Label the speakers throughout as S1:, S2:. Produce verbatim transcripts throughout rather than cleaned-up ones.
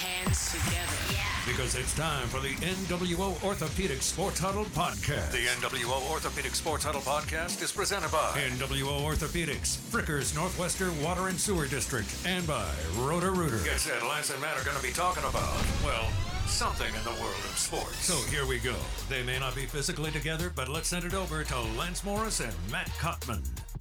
S1: hands together. Yeah.
S2: Because it's time for the N W O Orthopedic Sports Huddle Podcast.
S3: The N W O Orthopedic Sports Huddle Podcast is presented by
S2: N W O Orthopedics, Frickers Northwestern Water and Sewer District, and by Roto-Rooter.
S3: Guess that Lance and Matt are going to be talking about, well, something in the world of sports.
S2: So here we go. They may not be physically together, but let's send it over to Lance Morris and Matt Cottman.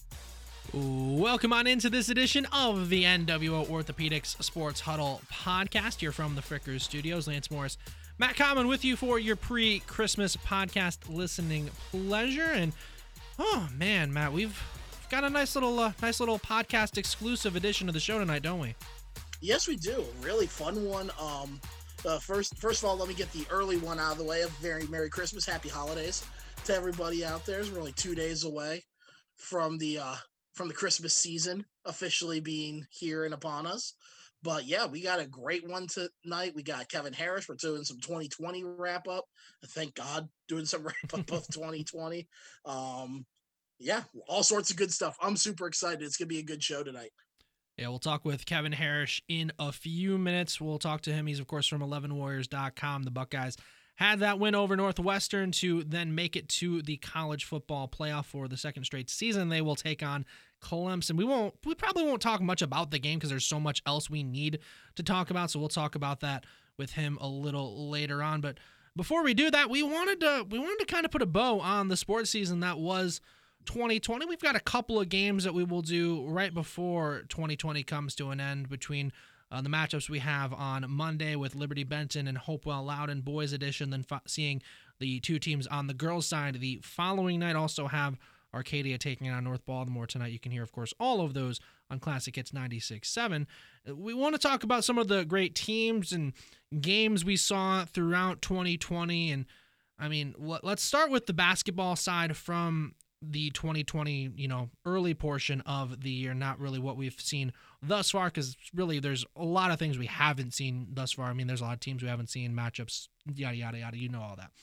S4: Welcome on into this edition of the N W O Orthopedics Sports Huddle Podcast. You're from the Frickers Studios. Lance Morris, Matt Cottman with you for your pre-Christmas podcast listening pleasure. And oh man, Matt, we've got a nice little, uh, nice little podcast exclusive edition of the show tonight, don't we?
S5: Yes, we do. Really fun one. Um, uh, first, first of all, let me get the early one out of the way. A very Merry Christmas, Happy Holidays to everybody out there. We're only two days away from the uh, from the Christmas season officially being here and upon us. But yeah, we got a great one tonight. We got Kevin Harris. We're doing some twenty twenty wrap up. Thank God, doing some wrap up of twenty twenty. Um, yeah, all sorts of good stuff. I'm super excited. It's gonna be a good show tonight.
S4: Yeah, we'll talk with Kevin Harris in a few minutes. We'll talk to him. He's, of course, from eleven warriors dot com. The Buckeyes had that win over Northwestern to then make it to the college football playoff for the second straight season. They will take on Clemson. We won't, we probably won't talk much about the game because there's so much else we need to talk about. So we'll talk about that with him a little later on. But before we do that, we wanted to, we wanted to kind of put a bow on the sports season that was twenty twenty. We've got a couple of games that we will do right before twenty twenty comes to an end between uh, the matchups we have on Monday with Liberty Benton and Hopewell Loudon boys edition, then fo- seeing the two teams on the girls side. The following night also have Arcadia taking on North Baltimore tonight. You can hear, of course, all of those on Classic Hits ninety-six point seven. We want to talk about some of the great teams and games we saw throughout twenty twenty. And, I mean, let's start with the basketball side from the twenty twenty, you know, early portion of the year, not really what we've seen thus far, because really there's a lot of things we haven't seen thus far. I mean, there's a lot of teams we haven't seen, matchups, yada, yada, yada, you know all that.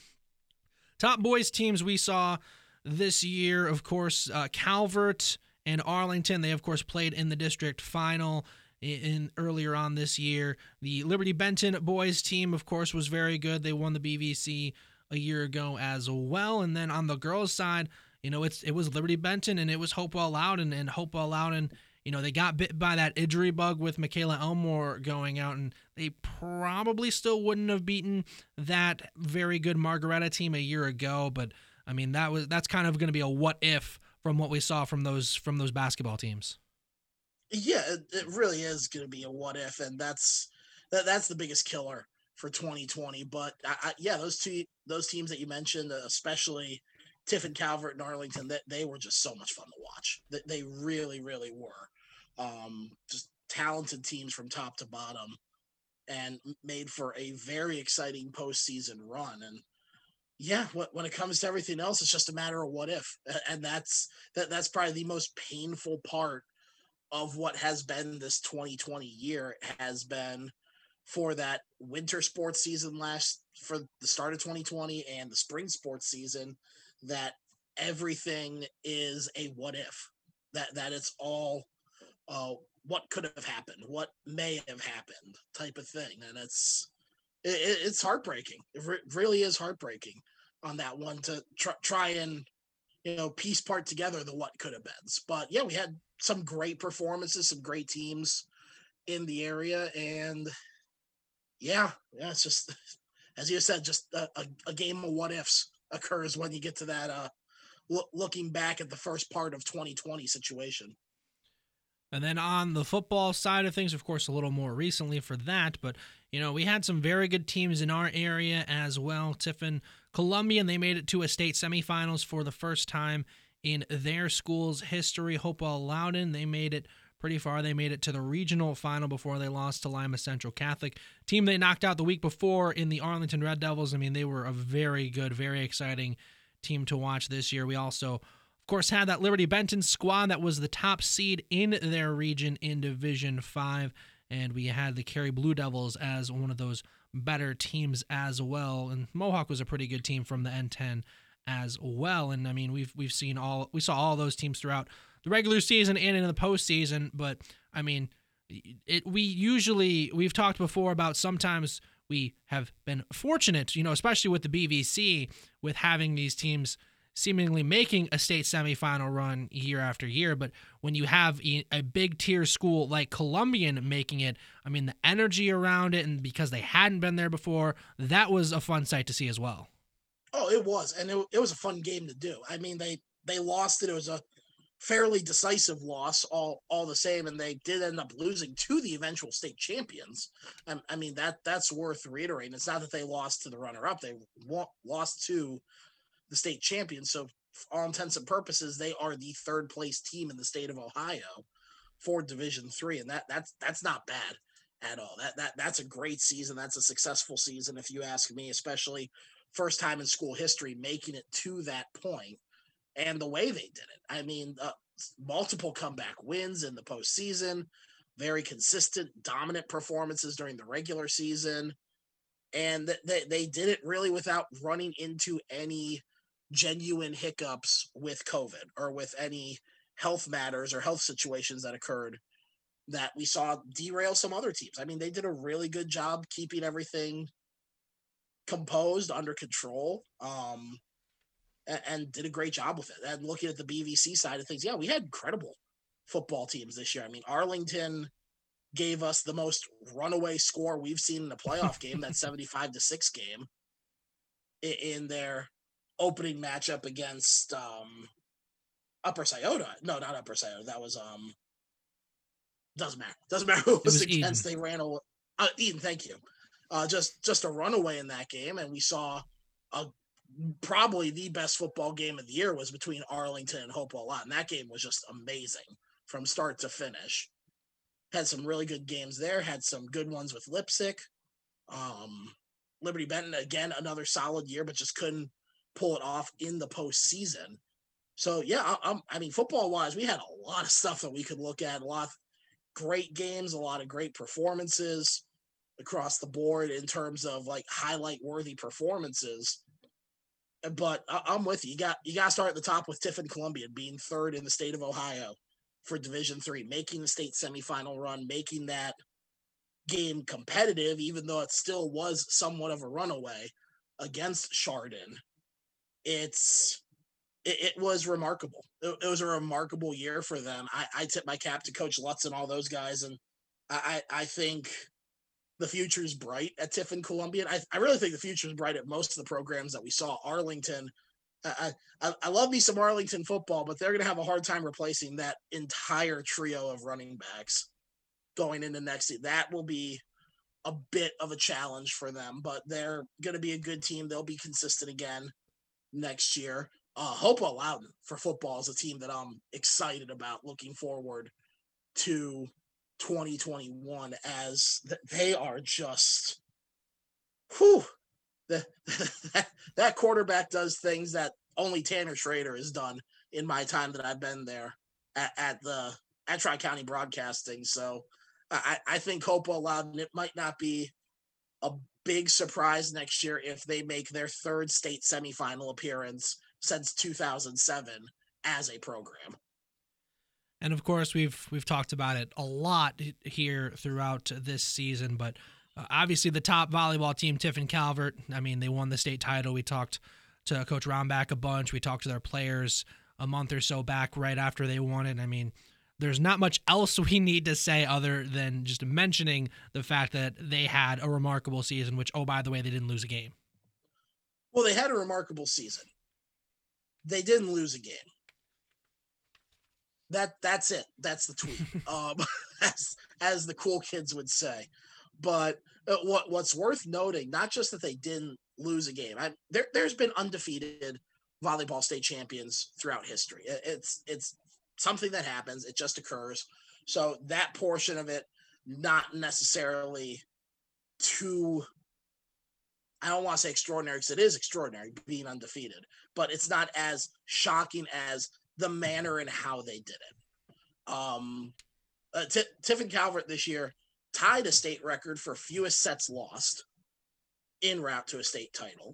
S4: Top boys teams we saw this year, of course, uh, Calvert and Arlington, they, of course, played in the district final in, in earlier on this year. The Liberty Benton boys team, of course, was very good. They won the B V C a year ago as well. And then on the girls' side, you know, it's it was Liberty Benton and it was Hopewell Loudon, and Hopewell Loudon, you know, they got bit by that injury bug with Michaela Elmore going out, and they probably still wouldn't have beaten that very good Margaretta team a year ago. But I mean, that was that's kind of going to be a what if from what we saw from those from those basketball teams.
S5: Yeah, it, it really is going to be a what if, and that's that, that's the biggest killer for twenty twenty. But I, I, yeah, those two those teams that you mentioned, especially Tiffin Calvert and Arlington, that they, they were just so much fun to watch. That they really, really were. Um, just talented teams from top to bottom, and made for a very exciting postseason run. And yeah, when it comes to everything else, it's just a matter of what if, and that's that. That's probably the most painful part of what has been this twenty twenty year. Has been for that winter sports season last for the start of twenty twenty and the spring sports season, that everything is a what if, that that it's all uh, what could have happened, what may have happened type of thing. And it's it, it's heartbreaking. It re- really is heartbreaking on that one to try, try and, you know, piece part together the what could have been. But yeah, we had some great performances, some great teams in the area. And yeah, yeah, it's just, as you said, just a, a, a game of what ifs occurs when you get to that uh lo- looking back at the first part of twenty twenty situation.
S4: And then on the football side of things, of course, a little more recently for that, but you know, we had some very good teams in our area as well. Tiffin Columbian, they made it to a state semifinals for the first time in their school's history. Hopewell Loudon, they made it pretty far. They made it to the regional final before they lost to Lima Central Catholic. Team they knocked out the week before in the Arlington Red Devils. I mean, they were a very good, very exciting team to watch this year. We also, of course, had that Liberty Benton squad that was the top seed in their region in Division five, and we had the Cary Blue Devils as one of those better teams as well. And Mohawk was a pretty good team from the N ten as well. And I mean, we've we've seen all we saw all those teams throughout the regular season and in the postseason. But I mean, it we usually we've talked before about sometimes we have been fortunate, you know, especially with the B V C, with having these teams seemingly making a state semifinal run year after year. But when you have a, a big tier school like Columbian making it, I mean, the energy around it, and because they hadn't been there before, that was a fun sight to see as well.
S5: Oh, it was. And it, it was a fun game to do. I mean, they, they lost it. It was a fairly decisive loss all, all the same. And they did end up losing to the eventual state champions. I, I mean, that that's worth reiterating. It's not that they lost to the runner up. They wa- lost to the state champions. So for all intents and purposes, they are the third place team in the state of Ohio for Division Three. And that that's, that's not bad at all. That, that, that's a great season. That's a successful season, if you ask me, especially first time in school history, making it to that point and the way they did it. I mean, uh, multiple comeback wins in the postseason, very consistent, dominant performances during the regular season. And th- they, they did it really without running into any genuine hiccups with COVID or with any health matters or health situations that occurred that we saw derail some other teams. I mean, they did a really good job keeping everything composed, under control, um, and, and did a great job with it. And looking at the B V C side of things, yeah, we had incredible football teams this year. I mean, Arlington gave us the most runaway score we've seen in a playoff game, that seventy-five to six game in, in their opening matchup against um, Upper Scioto. No, not Upper Scioto. That was um, doesn't matter. Doesn't matter who it was, it was against. Eden. They ran away. Uh, Eden, thank you. Uh, just just a runaway in that game, and we saw a probably the best football game of the year was between Arlington and Hopewell Lot, and that game was just amazing from start to finish. Had some really good games there. Had some good ones with Lipsick. Um, Liberty Benton, again, another solid year, but just couldn't pull it off in the postseason. So yeah, I, I'm, I mean, football wise, we had a lot of stuff that we could look at. A lot of great games, a lot of great performances across the board in terms of like highlight worthy performances. But I, I'm with you. You got you got to start at the top with Tiffin Columbian being third in the state of Ohio for Division Three, making the state semifinal run, making that game competitive, even though it still was somewhat of a runaway against Chardon. It's it, it was remarkable. It, it was a remarkable year for them. I, I tip my cap to Coach Lutz and all those guys, and I I, I think the future is bright at Tiffin Columbian. I, I really think the future is bright at most of the programs that we saw. Arlington, I, I, I love me some Arlington football, but they're going to have a hard time replacing that entire trio of running backs going into next season. That will be a bit of a challenge for them, but they're going to be a good team. They'll be consistent again next year. Uh, Hopewell Loudon for football is a team that I'm excited about, looking forward to twenty twenty-one, as they are just, whew, the, that, that quarterback does things that only Tanner Schrader has done in my time that I've been there at, at the at Tri-County Broadcasting. So I, I think Hopewell Loudon, it might not be a big surprise next year if they make their third state semifinal appearance since two thousand seven as a program.
S4: And of course, we've we've talked about it a lot here throughout this season, but uh, obviously the top volleyball team, Tiffin Calvert, I mean, they won the state title. We talked to Coach Romback a bunch. We talked to their players a month or so back right after they won it. I mean, there's not much else we need to say other than just mentioning the fact that they had a remarkable season, which, oh, by the way, they didn't lose a game.
S5: Well, they had a remarkable season. They didn't lose a game. That that's it. That's the tweet, um, as as the cool kids would say. But uh, what what's worth noting, not just that they didn't lose a game. I, there there's been undefeated volleyball state champions throughout history. It, it's it's something that happens. It just occurs. So that portion of it, not necessarily too. I don't want to say extraordinary because it is extraordinary being undefeated, but it's not as shocking as the manner and how they did it. Um, uh, T- Tiffin Calvert this year tied a state record for fewest sets lost en route to a state title.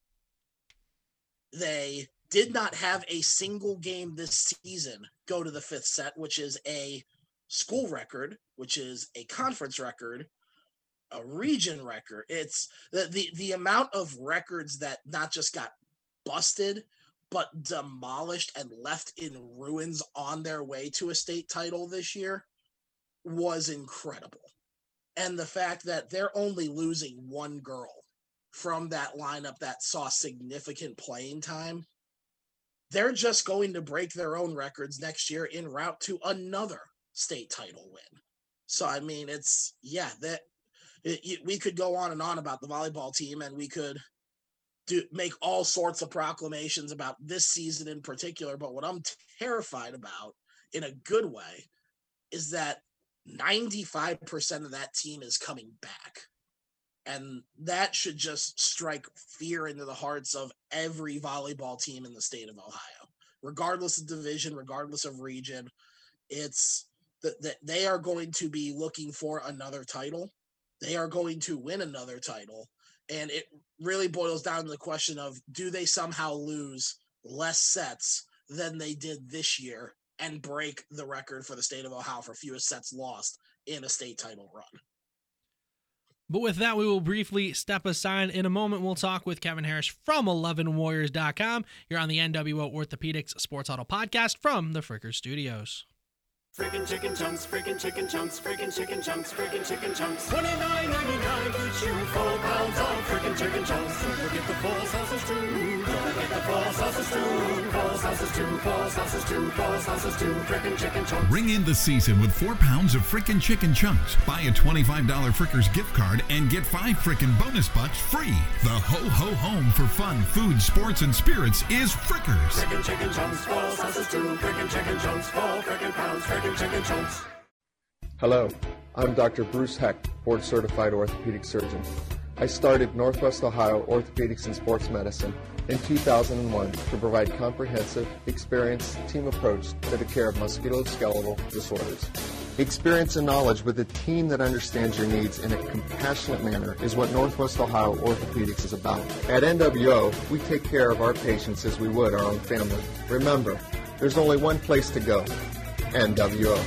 S5: They did not have a single game this season go to the fifth set, which is a school record, which is a conference record, a region record. It's the, the, the amount of records that not just got busted, but demolished and left in ruins on their way to a state title this year was incredible. And the fact that they're only losing one girl from that lineup that saw significant playing time, they're just going to break their own records next year en route to another state title win. So, I mean, it's, yeah, that it, it, we could go on and on about the volleyball team, and we could do make all sorts of proclamations about this season in particular. But what I'm terrified about in a good way is that ninety-five percent of that team is coming back. And that should just strike fear into the hearts of every volleyball team in the state of Ohio, regardless of division, regardless of region. It's that, that they are going to be looking for another title. They are going to win another title. And it really boils down to the question of, do they somehow lose less sets than they did this year and break the record for the state of Ohio for fewest sets lost in a state title run?
S4: But with that, we will briefly step aside. In a moment, we'll talk with Kevin Harris from eleven warriors dot com. You're on the N W O Orthopedics Sports Huddle podcast from the Fricker Studios.
S1: Freaking chicken chunks, freaking chicken chunks, freaking chicken chunks, freaking chicken chunks. twenty-nine ninety-nine gets you four pounds of freaking chicken chunks. Don't forget the four sauces too. Don't forget the four sauces too. Four sauces too. Four sauces too. Four sauces too. Freaking chicken chunks.
S6: Ring in the season with four pounds of frickin' chicken chunks. Buy a twenty-five dollars Frickers gift card and get five frickin' bonus bucks free. The ho-ho home for fun, food, sports, and spirits is Frickers.
S1: Freaking chicken chunks. Four sauces too. Freaking chicken chunks. Four freaking pounds. Freaking chicken chunks.
S7: Hello, I'm Doctor Bruce Heck, board-certified orthopedic surgeon. I started Northwest Ohio Orthopedics and Sports Medicine in two thousand one to provide comprehensive, experienced team approach to the care of musculoskeletal disorders. Experience and knowledge with a team that understands your needs in a compassionate manner is what Northwest Ohio Orthopedics is about. At N W O, we take care of our patients as we would our own family. Remember, there's only one place to go. N W O.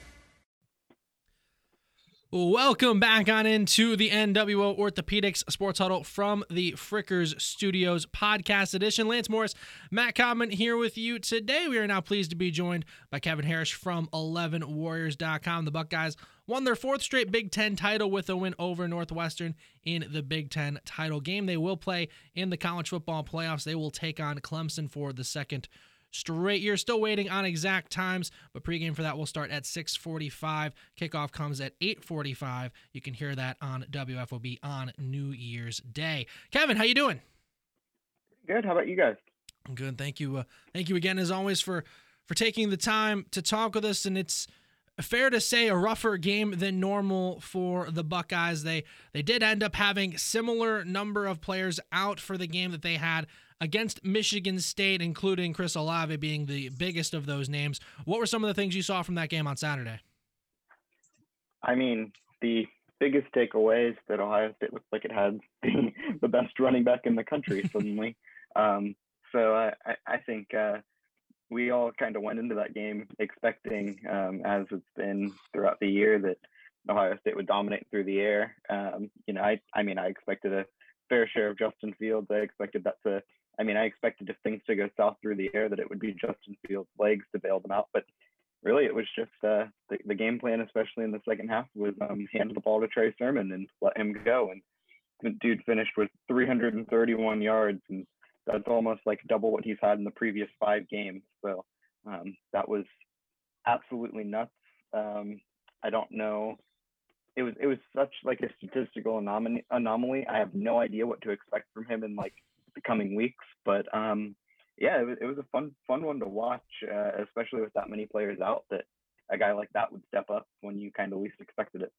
S4: Welcome back on into the N W O Orthopedics Sports Huddle from the Frickers Studios podcast edition. Lance Morris, Matt Codman here with you today. We are now pleased to be joined by Kevin Harris from eleven warriors dot com. The Buckeyes won their fourth straight Big Ten title with a win over Northwestern in the Big Ten title game. They will play in the college football playoffs. They will take on Clemson for the second straight year. Still waiting on exact times, but pregame for that will start at six forty-five. Kickoff comes at eight forty-five. You can hear that on W F O B on New Year's Day. Kevin, how you doing?
S8: Good. How about you guys?
S4: Good. Thank you. Uh, thank you again, as always, for for taking the time to talk with us. And it's fair to say a rougher game than normal for the Buckeyes. They they did end up having similar number of players out for the game that they had against Michigan State, including Chris Olave being the biggest of those names. What were some of the things you saw from that game on Saturday?
S8: I mean, the biggest takeaway is that Ohio State looks like it had the, the best running back in the country suddenly. um, so I, I think uh, we all kind of went into that game expecting, um, as it's been throughout the year, that Ohio State would dominate through the air. Um, you know, I, I mean, I expected a fair share of Justin Fields. I expected that to, I mean, I expected if things to go south through the air, that it would be Justin Fields' legs to bail them out. But really, it was just uh, the, the game plan, especially in the second half, was um, hand the ball to Trey Sermon and let him go. And the dude finished with three hundred thirty-one yards, and that's almost like double what he's had in the previous five games. So um, that was absolutely nuts. Um, I don't know. It was it was such like a statistical anomaly. Anomaly. I have no idea what to expect from him in like the coming weeks. But um, yeah, it was, it was a fun fun one to watch, uh, especially with that many players out. That a guy like that would step up when you kind of least expected it.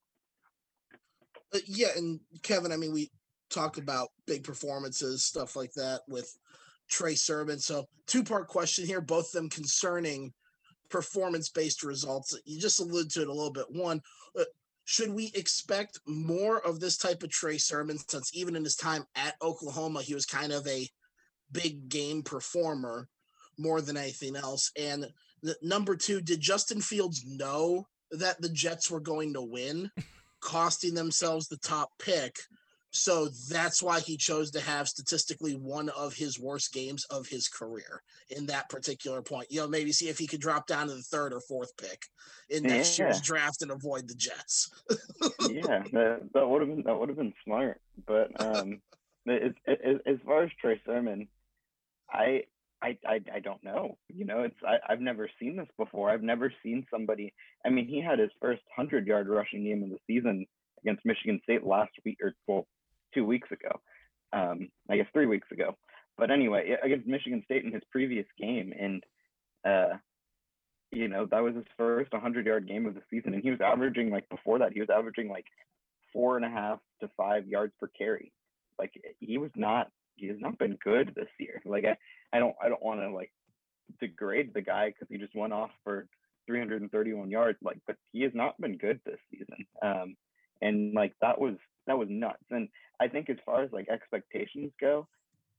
S5: Uh, yeah, and Kevin, I mean, we talked about big performances, stuff like that with Trey Sermon. So two-part question here, both of them concerning performance-based results. You just alluded to it a little bit. One, uh, should we expect more of this type of Trey Sermon, since even in his time at Oklahoma, he was kind of a big game performer more than anything else? And the, number two, did Justin Fields know that the Jets were going to win, costing themselves the top pick. So that's why he chose to have statistically one of his worst games of his career in that particular point. You know, maybe see if he could drop down to the third or fourth pick in next
S8: Yeah.
S5: year's draft and avoid the Jets.
S8: Yeah, that, that would have been that would have been smart. But um, it, it, it, as far as Trey Sermon, I, I I I don't know. You know, it's I, I've never seen this before. I've never seen somebody. I mean, he had his first hundred-yard rushing game of the season against Michigan State last week, or well, two weeks ago. Um, I guess three weeks ago. But anyway, against Michigan State in his previous game, and uh, you know, that was his first hundred-yard game of the season, and he was averaging, like, before that, he was averaging like four and a half to five yards per carry. Like, he was not. He has not been good this year. Like, I, I don't I don't want to like degrade the guy because he just went off for three hundred thirty-one yards. Like, but he has not been good this season. Um, and like that was that was nuts. And I think as far as like expectations go,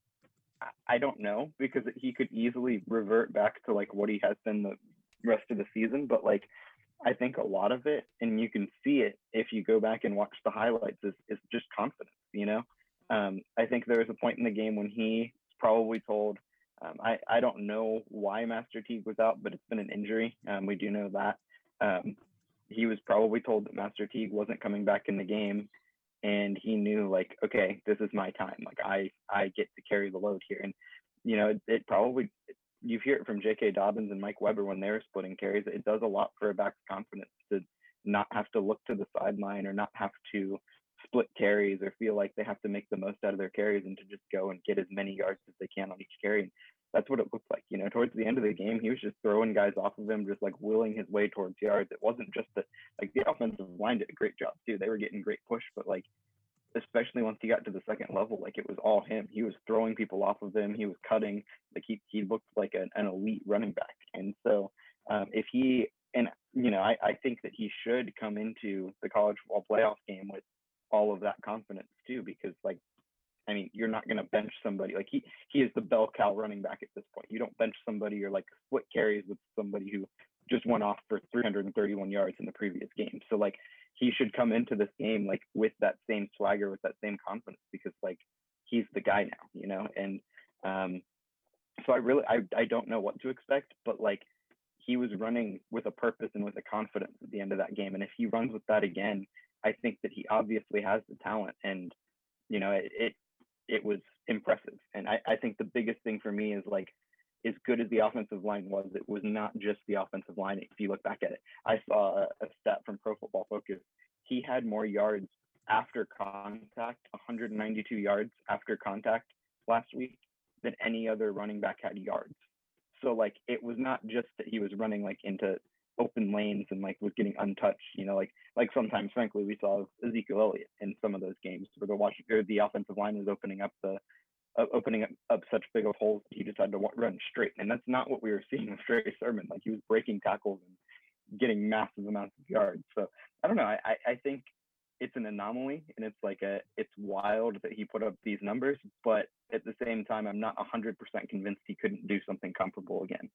S8: I, I don't know, because he could easily revert back to like what he has been the rest of the season. But like, I think a lot of it, and you can see it if you go back and watch the highlights, is is just confidence. You know. Um, I think there was a point in the game when he probably told, um, I, I don't know why Master Teague was out, but it's been an injury. Um, we do know that. Um, he was probably told that Master Teague wasn't coming back in the game, and he knew, like, okay, this is my time. Like, I, I get to carry the load here. And, you know, it, it probably, you hear it from J K. Dobbins and Mike Weber when they were splitting carries. It does a lot for a back's confidence to not have to look to the sideline or not have to split carries or feel like they have to make the most out of their carries and to just go and get as many yards as they can on each carry. And that's what it looked like. You know, towards the end of the game, he was just throwing guys off of him, just like willing his way towards yards. It wasn't just that, like, the offensive line did a great job too. They were getting great push, but like, especially once he got to the second level, like, it was all him. He was throwing people off of him. He was cutting. Like, he, he looked like an, an elite running back. And so um, if he, and, you know, I, I think that he should come into the college football playoff game with all of that confidence too, because like, I mean, you're not going to bench somebody. Like, he, he is the bell cow running back at this point. You don't bench somebody or like split carries with somebody who just went off for three hundred thirty-one yards in the previous game. So like, he should come into this game like with that same swagger, with that same confidence, because like, he's the guy now, you know? And um, so I really, I, I don't know what to expect, but like, he was running with a purpose and with a confidence at the end of that game. And if he runs with that again, I think that he obviously has the talent, and, you know, it, it, it was impressive. And I, I think the biggest thing for me is like, as good as the offensive line was, it was not just the offensive line. If you look back at it, I saw a, a stat from Pro Football Focus. He had more yards after contact, one hundred ninety-two yards after contact last week than any other running back had yards. So like, it was not just that he was running like into open lanes and like was getting untouched, you know, like like sometimes frankly we saw Ezekiel Elliott in some of those games where the Washington or the offensive line was opening up the uh, opening up, up such big of holes that he just had to run straight, and that's not what we were seeing with Trey Sermon. Like, he was breaking tackles and getting massive amounts of yards. So I don't know, I I think it's an anomaly, and it's like a it's wild that he put up these numbers, but at the same time I'm not one hundred percent convinced he couldn't do something comparable again.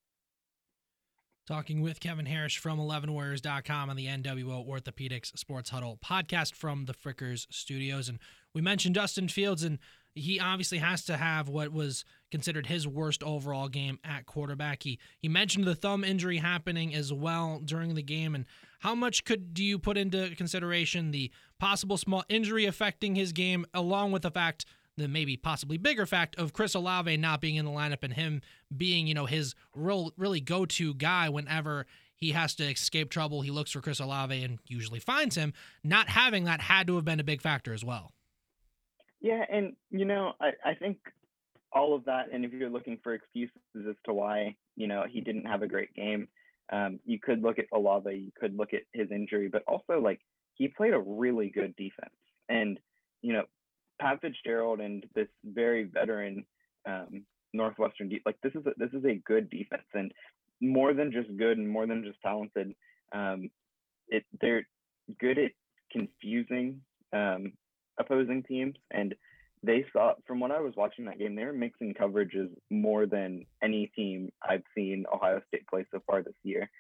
S4: Talking with Kevin Harris from eleven warriors dot com on the N W O Orthopedics Sports Huddle podcast from the Frickers Studios. And we mentioned Justin Fields, and he obviously has to have what was considered his worst overall game at quarterback. He he mentioned the thumb injury happening as well during the game. And how much could do you put into consideration the possible small injury affecting his game, along with the fact, the maybe possibly bigger fact of Chris Olave not being in the lineup and him being, you know, his real, really go-to guy whenever he has to escape trouble. He looks for Chris Olave and usually finds him. Not having that had to have been a big factor as well.
S8: Yeah, and, you know, I, I think all of that, and if you're looking for excuses as to why, you know, he didn't have a great game, um, you could look at Olave, you could look at his injury, but also, like, he played a really good defense. And, you know, Pat Fitzgerald and this very veteran um, Northwestern deep, like this is a, this is a good defense, and more than just good and more than just talented. Um, it they're good at confusing um, opposing teams, and they saw, from what I was watching that game, they were mixing coverages more than any team I've seen Ohio State play so far this year.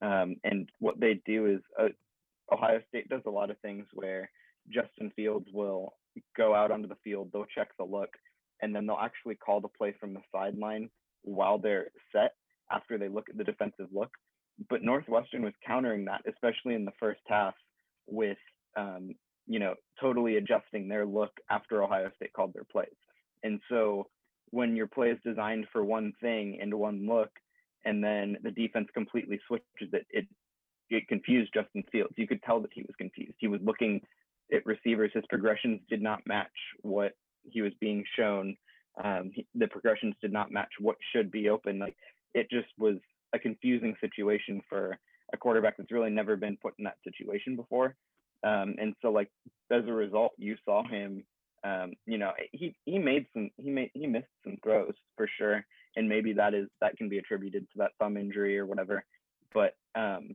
S8: Um, and what they do is uh, Ohio State does a lot of things where Justin Fields will go out onto the field, they'll check the look, and then they'll actually call the play from the sideline while they're set after they look at the defensive look. But Northwestern was countering that, especially in the first half, with, um, you know, totally adjusting their look after Ohio State called their plays. And so when your play is designed for one thing and one look, and then the defense completely switches it, it, it confused Justin Fields. You could tell that he was confused. He was looking at receivers. His progressions did not match what he was being shown. Um, he, the progressions did not match what should be open. Like, it just was a confusing situation for a quarterback that's really never been put in that situation before. Um, and so, like, as a result, you saw him, um, you know, he, he made some, he made, he missed some throws for sure. And maybe that is, that can be attributed to that thumb injury or whatever. But um,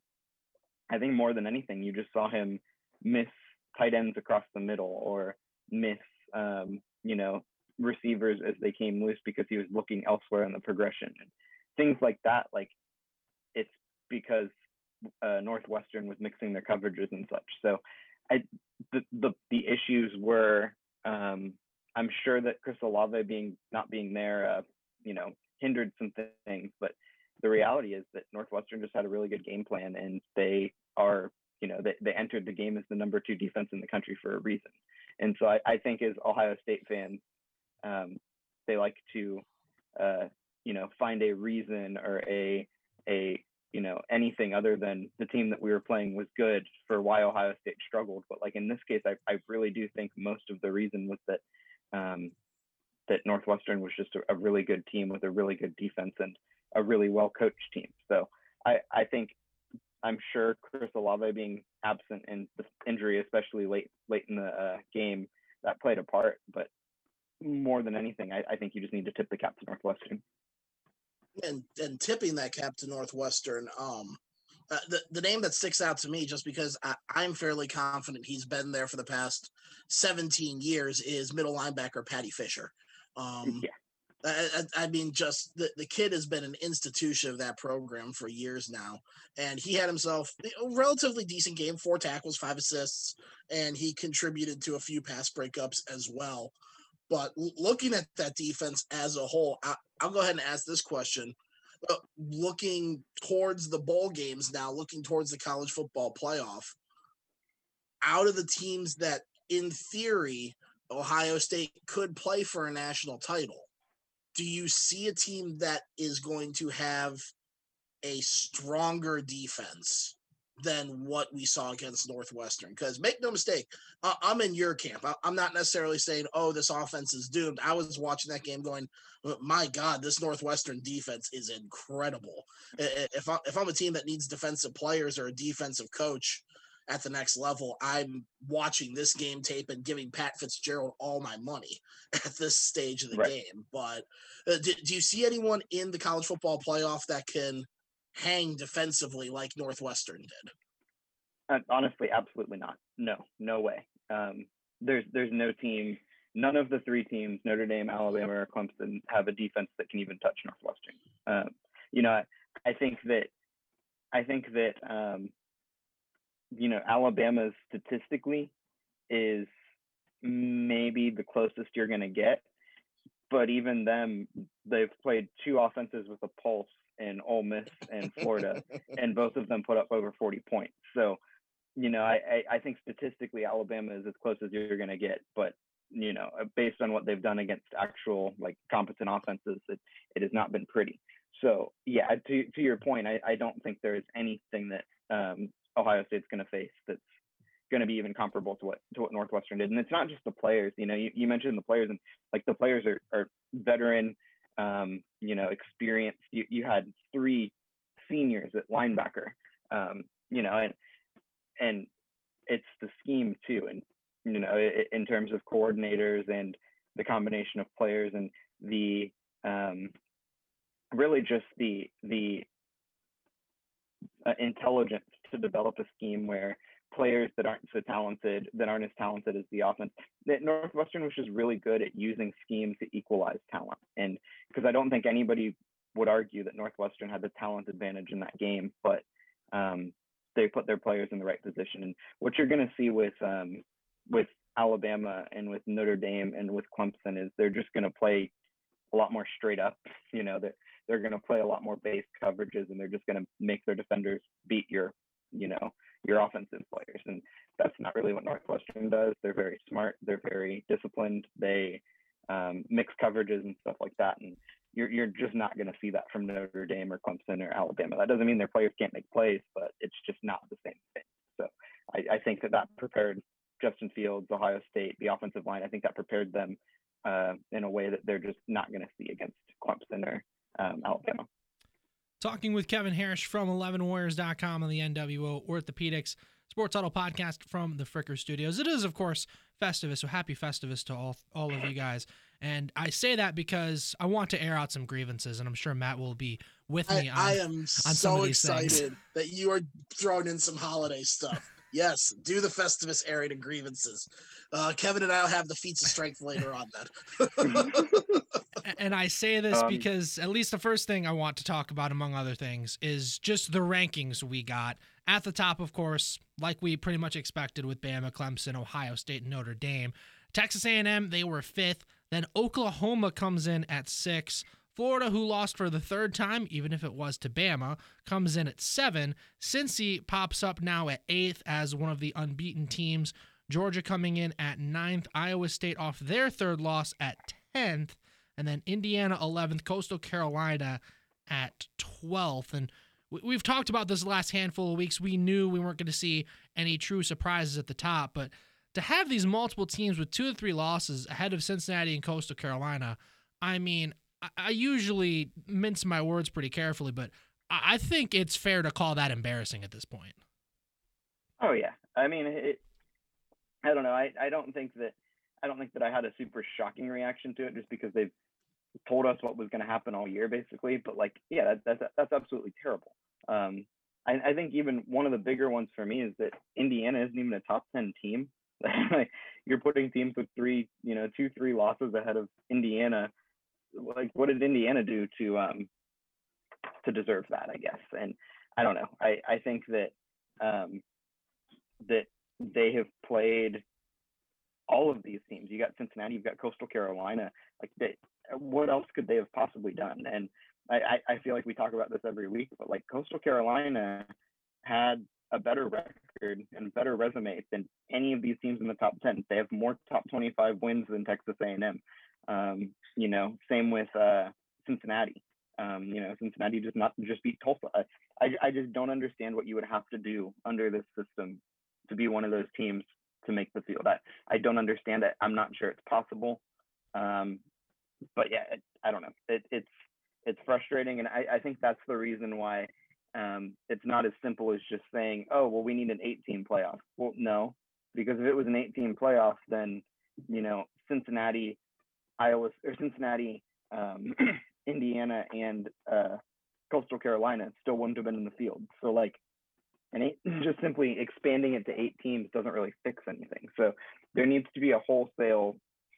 S8: I think more than anything, you just saw him miss tight ends across the middle, or miss, um, you know, receivers as they came loose because he was looking elsewhere in the progression. And things like that, like, it's because uh, Northwestern was mixing their coverages and such. So I, the, the, the issues were, um, I'm sure that Chris Olave being, not being there, uh, you know, hindered some things, but the reality is that Northwestern just had a really good game plan, and they are, you know, they, they entered the game as the number two defense in the country for a reason. And so I, I think as Ohio State fans, um, they like to, uh, you know, find a reason or a, a, you know, anything other than the team that we were playing was good for why Ohio State struggled. But like in this case, I, I really do think most of the reason was that, um, that Northwestern was just a, a really good team with a really good defense and a really well-coached team. So I, I think, I'm sure Chris Olave being absent and the injury, especially late late in the uh, game, that played a part. But more than anything, I, I think you just need to tip the cap to Northwestern.
S5: And and tipping that cap to Northwestern, um, uh, the the name that sticks out to me, just because I, I'm fairly confident he's been there for the past seventeen years, is middle linebacker Patty Fisher. Um,
S8: yeah.
S5: I, I, I mean, just the, the kid has been an institution of that program for years now. And he had himself a relatively decent game, four tackles, five assists, and he contributed to a few pass breakups as well. But looking at that defense as a whole, I, I'll go ahead and ask this question. Uh, looking towards the bowl games now, looking towards the college football playoff, out of the teams that, in theory, Ohio State could play for a national title, do you see a team that is going to have a stronger defense than what we saw against Northwestern? Because make no mistake, uh, I'm in your camp. I, I'm not necessarily saying, oh, this offense is doomed. I was watching that game going, my God, this Northwestern defense is incredible. If, I, if I'm a team that needs defensive players or a defensive coach at the next level, I'm watching this game tape and giving Pat Fitzgerald all my money at this stage of the
S8: right.
S5: game. But uh, do, do you see anyone in the college football playoff that can hang defensively like Northwestern did?
S8: Uh, honestly, absolutely not. No, no way. Um, there's there's no team, none of the three teams, Notre Dame, Alabama, or Clemson, have a defense that can even touch Northwestern. Um, you know, I, I think that, I think that, um, you know, Alabama statistically is maybe the closest you're going to get, but even them, they've played two offenses with a pulse in Ole Miss and Florida, and both of them put up over forty points. So, you know, I, I, I think statistically Alabama is as close as you're going to get, but, you know, based on what they've done against actual, like, competent offenses, it, it has not been pretty. So, yeah, to, to your point, I, I don't think there is anything that um, Ohio State's going to face that's going to be even comparable to what to what Northwestern did. And it's not just the players. You know, you, you mentioned the players, and like the players are, are veteran, um, you know, experienced. You you had three seniors at linebacker, um, you know, and and it's the scheme too. And you know, it, in terms of coordinators and the combination of players and the um, really just the the uh, intelligence to develop a scheme where players that aren't so talented, that aren't as talented as the offense, that Northwestern was just really good at using scheme to equalize talent. And because I don't think anybody would argue that Northwestern had the talent advantage in that game, but um, they put their players in the right position. And what you're going to see with um, with Alabama and with Notre Dame and with Clemson is they're just going to play a lot more straight up. You know, they're, they're going to play a lot more base coverages, and they're just going to make their defenders beat your, you know, your offensive players. And that's not really what Northwestern does. They're very smart. They're very disciplined. They um, mix coverages and stuff like that. And you're, you're just not going to see that from Notre Dame or Clemson or Alabama. That doesn't mean their players can't make plays, but it's just not the same thing. So I, I think that that prepared Justin Fields, Ohio State, the offensive line. I think that prepared them uh, in a way that they're just not going to see against Clemson or um, Alabama.
S4: Talking with Kevin Harris from eleven warriors dot com on the N W O Orthopedics Sports Huddle podcast from the Fricker Studios. It is, of course, Festivus, so happy Festivus to all all of you guys. And I say that because I want to air out some grievances, and I'm sure Matt will be with me
S5: I,
S4: on
S5: I am
S4: on
S5: so
S4: some of these
S5: excited
S4: things.
S5: that you are throwing in some holiday stuff. Yes, do the Festivus airing and grievances. Uh, Kevin and I will have the feats of strength later on that.
S4: And I say this
S8: Um,
S4: because at least the first thing I want to talk about, among other things, is just the rankings we got. At the top, of course, like we pretty much expected with Bama, Clemson, Ohio State, and Notre Dame. Texas A and M, they were fifth. Then Oklahoma comes in at six. Florida, who lost for the third time, even if it was to Bama, comes in at seven. Cincy pops up now at eighth as one of the unbeaten teams. Georgia coming in at ninth. Iowa State off their third loss at tenth. And then Indiana eleventh. Coastal Carolina at twelfth. And we've talked about this last handful of weeks. We knew we weren't going to see any true surprises at the top. But to have these multiple teams with two or three losses ahead of Cincinnati and Coastal Carolina, I mean, I usually mince my words pretty carefully, but I think it's fair to call that embarrassing at this point.
S8: Oh yeah, I mean, it, I don't know. I, I don't think that I don't think that I had a super shocking reaction to it, just because they've told us what was going to happen all year, basically. But like, yeah, that, that's that's absolutely terrible. Um, I, I think even one of the bigger ones for me is that Indiana isn't even a top ten team. You're putting teams with three, you know, two, three losses ahead of Indiana. Like, what did Indiana do to um to deserve that, I guess? And I don't know. I, I think that um that they have played all of these teams. You got Cincinnati, you've got Coastal Carolina. Like, they, what else could they have possibly done? And I, I, I feel like we talk about this every week, but like, Coastal Carolina had a better record and better resume than any of these teams in the top ten. They have more top twenty-five wins than Texas A and M. Um, you know, same with uh, Cincinnati. Um, you know, Cincinnati just not just beat Tulsa. I, I just don't understand what you would have to do under this system to be one of those teams to make the field. I, I don't understand it. I'm not sure it's possible. Um, but yeah, it, I don't know. It, it's it's frustrating, and I, I think that's the reason why um, it's not as simple as just saying, oh, well, we need an eight-team playoff. Well, no, because if it was an eight-team playoff, then, you know, Cincinnati, Iowa, or Cincinnati, um, Indiana, and uh, Coastal Carolina still wouldn't have been in the field. So, like, and eight, just simply expanding it to eight teams doesn't really fix anything. So there needs to be a wholesale,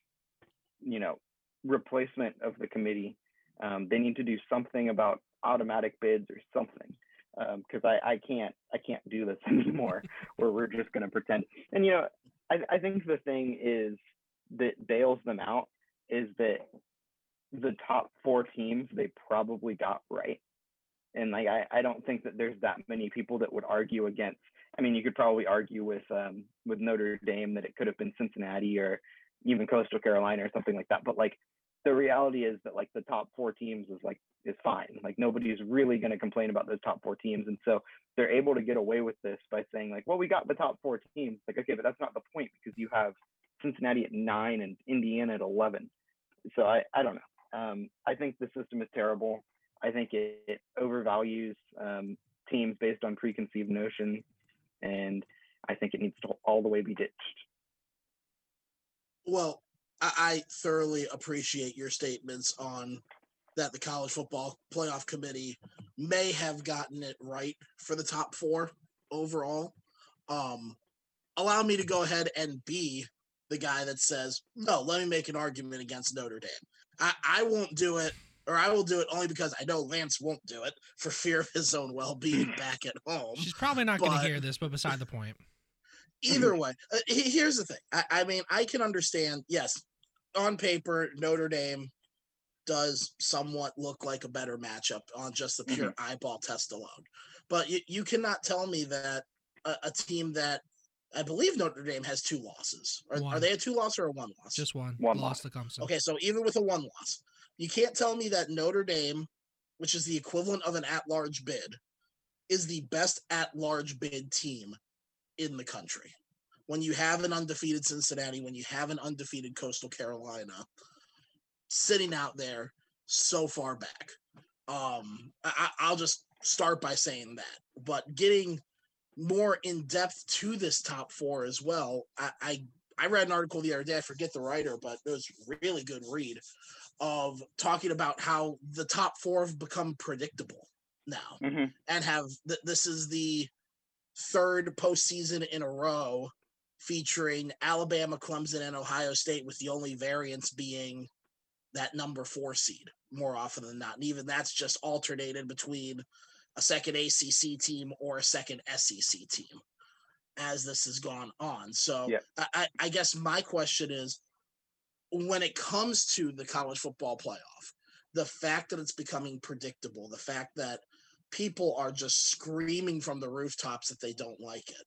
S8: you know, replacement of the committee. Um, they need to do something about automatic bids or something, because um, I, I can't I can't do this anymore where we're just going to pretend. And, you know, I, I think the thing is that bails them out is that the top four teams they probably got right. And like, I, I don't think that there's that many people that would argue against. I mean, you could probably argue with um, with Notre Dame that it could have been Cincinnati or even Coastal Carolina or something like that. But like, the reality is that like the top four teams is like is fine. Like, nobody's really going to complain about those top four teams, and so they're able to get away with this by saying like, well, we got the top four teams. Like, okay, but that's not the point, because you have Cincinnati at nine and Indiana at eleven. So I I don't know. Um, I think the system is terrible. I think it, it overvalues um, teams based on preconceived notions, and I think it needs to all the way be ditched.
S5: Well, I, I thoroughly appreciate your statements on that the College Football Playoff Committee may have gotten it right for the top four overall. Um, allow me to go ahead and be the guy that says, no, let me make an argument against Notre Dame. I, I won't do it, or I will do it only because I know Lance won't do it for fear of his own well-being back at home.
S4: She's probably not going to hear this, but beside the point.
S5: Either way, uh, here's the thing. I, I mean, I can understand, yes, on paper, Notre Dame does somewhat look like a better matchup on just the pure mm-hmm. eyeball test alone. But you, you cannot tell me that a, a team that I believe Notre Dame has two losses. Are, are they a two loss or a one loss?
S4: Just one.
S8: One
S4: loss
S8: loss.
S4: to Clemson.
S5: Okay, so even with a one loss, you can't tell me that Notre Dame, which is the equivalent of an at-large bid, is the best at-large bid team in the country. When you have an undefeated Cincinnati, when you have an undefeated Coastal Carolina sitting out there so far back. Um, I, I'll just start by saying that. But getting more in depth to this top four as well, I, I I read an article the other day, I forget the writer, but it was a really good read of talking about how the top four have become predictable now
S8: mm-hmm.
S5: and have th- this is the third postseason in a row featuring Alabama, Clemson, and Ohio State, with the only variance being that number four seed more often than not. And even that's just alternated between a second A C C team or a second S E C team as this has gone on. So
S8: yeah.
S5: I, I guess my question is, when it comes to the college football playoff, the fact that it's becoming predictable, the fact that people are just screaming from the rooftops that they don't like it,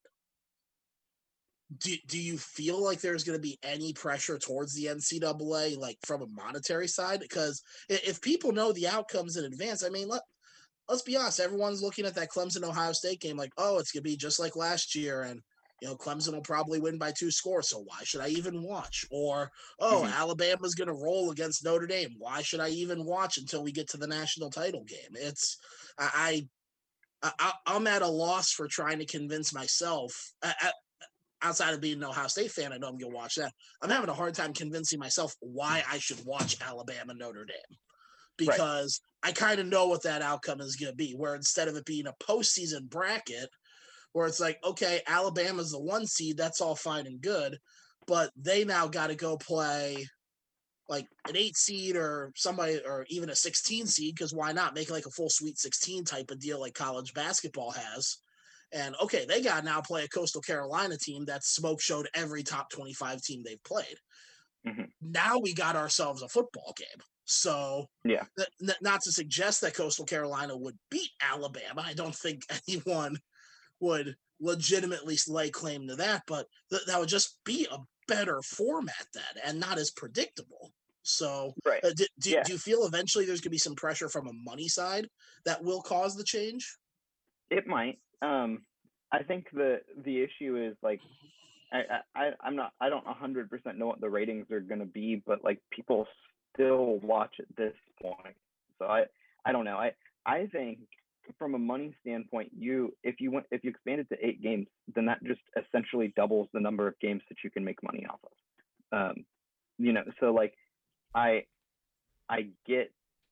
S5: Do, do you feel like there's going to be any pressure towards the N C double A, like from a monetary side? Because if people know the outcomes in advance, I mean, let, let's be honest, everyone's looking at that Clemson-Ohio State game like, oh, it's going to be just like last year, and, you know, Clemson will probably win by two scores, so why should I even watch? Or, oh, mm-hmm. Alabama's going to roll against Notre Dame. Why should I even watch until we get to the national title game? It's – I, I, I'm at a loss for trying to convince myself I, – outside of being an Ohio State fan, I know I'm going to watch that. I'm having a hard time convincing myself why I should watch Alabama Notre Dame, because right. I kind of know what that outcome is going to be, where instead of it being a postseason bracket where it's like, okay, Alabama's the one seed, that's all fine and good, but they now got to go play like an eight seed or somebody, or even a sixteen seed, because why not make like a full Sweet sixteen type of deal like college basketball has. And, okay, they got to now play a Coastal Carolina team that smoke showed every top twenty-five team they've played.
S8: Mm-hmm.
S5: Now we got ourselves a football game. So,
S8: yeah,
S5: th- not to suggest that Coastal Carolina would beat Alabama. I don't think anyone would legitimately lay claim to that, but th- that would just be a better format then and not as predictable. So,
S8: right.
S5: uh, do, do,
S8: yeah.
S5: do you feel eventually there's going to be some pressure from a money side that will cause the change?
S8: It might. Um, I think the the issue is like, I, I I'm not I don't one hundred percent know what the ratings are going to be, but like people still watch at this point. So I I don't know. I I think from a money standpoint, you if you went if you expanded to eight games, then that just essentially doubles the number of games that you can make money off of. Um, you know, so like I I get.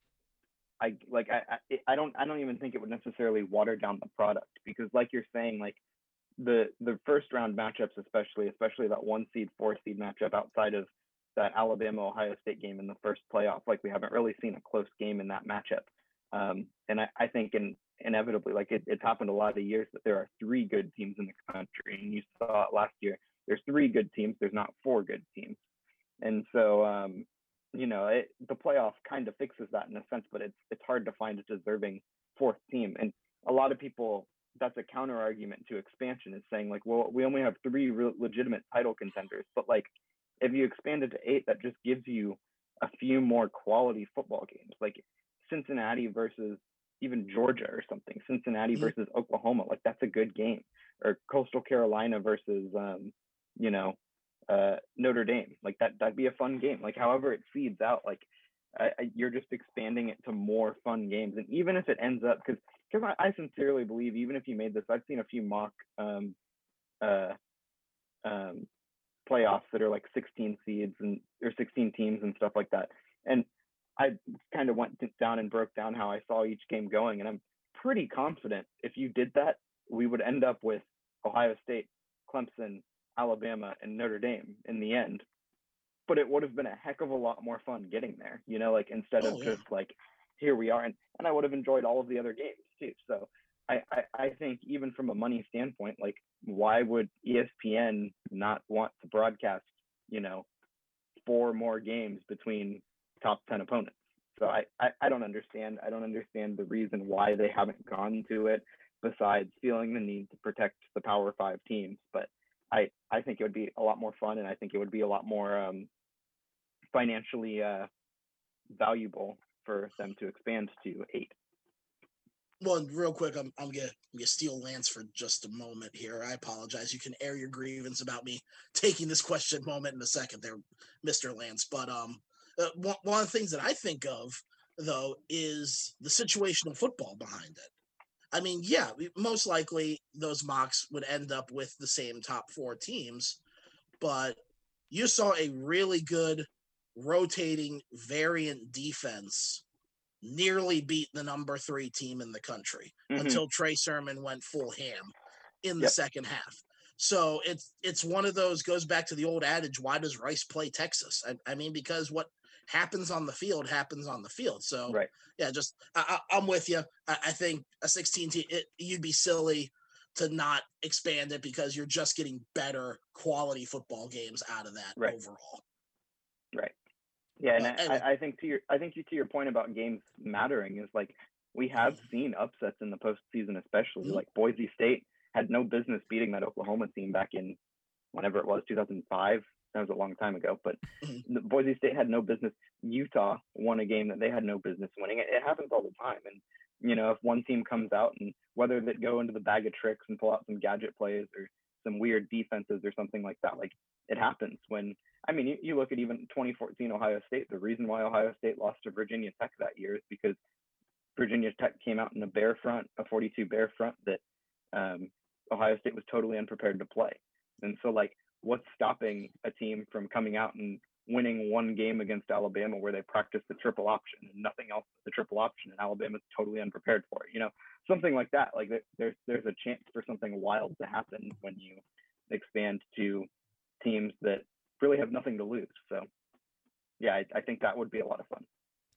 S8: I like I, I I don't I don't even think it would necessarily water down the product, because like you're saying, like the the first round matchups, especially especially that one seed four seed matchup outside of that Alabama Ohio State game in the first playoff, like we haven't really seen a close game in that matchup. Um, and I, I think in, inevitably, like it, it's happened a lot of years that there are three good teams in the country, and you saw it last year. There's three good teams. There's not four good teams, and so. Um, you know, it, the playoff kind of fixes that in a sense, but it's it's hard to find a deserving fourth team. And a lot of people, that's a counter argument to expansion, is saying like, well, we only have three re- legitimate title contenders, but like if you expand it to eight, that just gives you a few more quality football games, like Cincinnati versus even Georgia or something, Cincinnati mm-hmm. versus Oklahoma, like that's a good game, or Coastal Carolina versus, um, you know, uh Notre Dame, like that that'd be a fun game. Like however it feeds out, like I, I, you're just expanding it to more fun games. And even if it ends up, because because I, I sincerely believe, even if you made this, I've seen a few mock um uh um playoffs that are like sixteen seeds and or sixteen teams and stuff like that, and I kind of went down and broke down how I saw each game going, and I'm pretty confident if you did that, we would end up with Ohio State, Clemson, Alabama, and Notre Dame in the end. But it would have been a heck of a lot more fun getting there, you know, like instead
S5: oh,
S8: of
S5: yeah.
S8: just like here we are, and, and I would have enjoyed all of the other games too. So I, I, I think even from a money standpoint, like why would E S P N not want to broadcast, you know, four more games between top ten opponents? So I, I, I don't understand. I don't understand the reason why they haven't gone to it, besides feeling the need to protect the Power Five teams. But I, I think it would be a lot more fun, and I think it would be a lot more um, financially uh, valuable for them to expand to eight.
S5: Well, real quick, I'm I'm gonna, I'm gonna steal Lance for just a moment here. I apologize. You can air your grievance about me taking this question moment in a second there, Mister Lance. But um, uh, one, one of the things that I think of, though, is the situational football behind it. I mean, yeah, most likely those mocks would end up with the same top four teams, but you saw a really good rotating variant defense nearly beat the number three team in the country mm-hmm. until Trey Sermon went full ham in the yep. second half. So it's it's one of those, goes back to the old adage, why does Rice play Texas? I, I mean, because what happens on the field happens on the field. So
S8: right.
S5: yeah, just I, I'm with you. I, I think a sixteen team, it, you'd be silly to not expand it because you're just getting better quality football games out of that
S8: right.
S5: overall.
S8: Right. Yeah, and
S5: uh,
S8: I,
S5: anyway.
S8: I think to your I think to your point about games mattering is like we have seen upsets in the postseason, especially mm-hmm. like Boise State had no business beating that Oklahoma team back in whenever it was, two thousand five. That was a long time ago, but mm-hmm. the Boise State had no business. Utah won a game that they had no business winning. It, it happens all the time, and you know if one team comes out and whether they go into the bag of tricks and pull out some gadget plays or some weird defenses or something like that, like it happens when. I mean, you, you look at even twenty fourteen Ohio State, the reason why Ohio State lost to Virginia Tech that year is because Virginia Tech came out in a bear front, a forty-two bear front that um, Ohio State was totally unprepared to play. And so, like, what's stopping a team from coming out and winning one game against Alabama where they practiced the triple option and nothing else but the triple option, and Alabama's totally unprepared for it? You know, something like that. Like, there's there's a chance for something wild to happen when you expand to teams that really have nothing to lose. So yeah, I, I think that would be a lot of fun.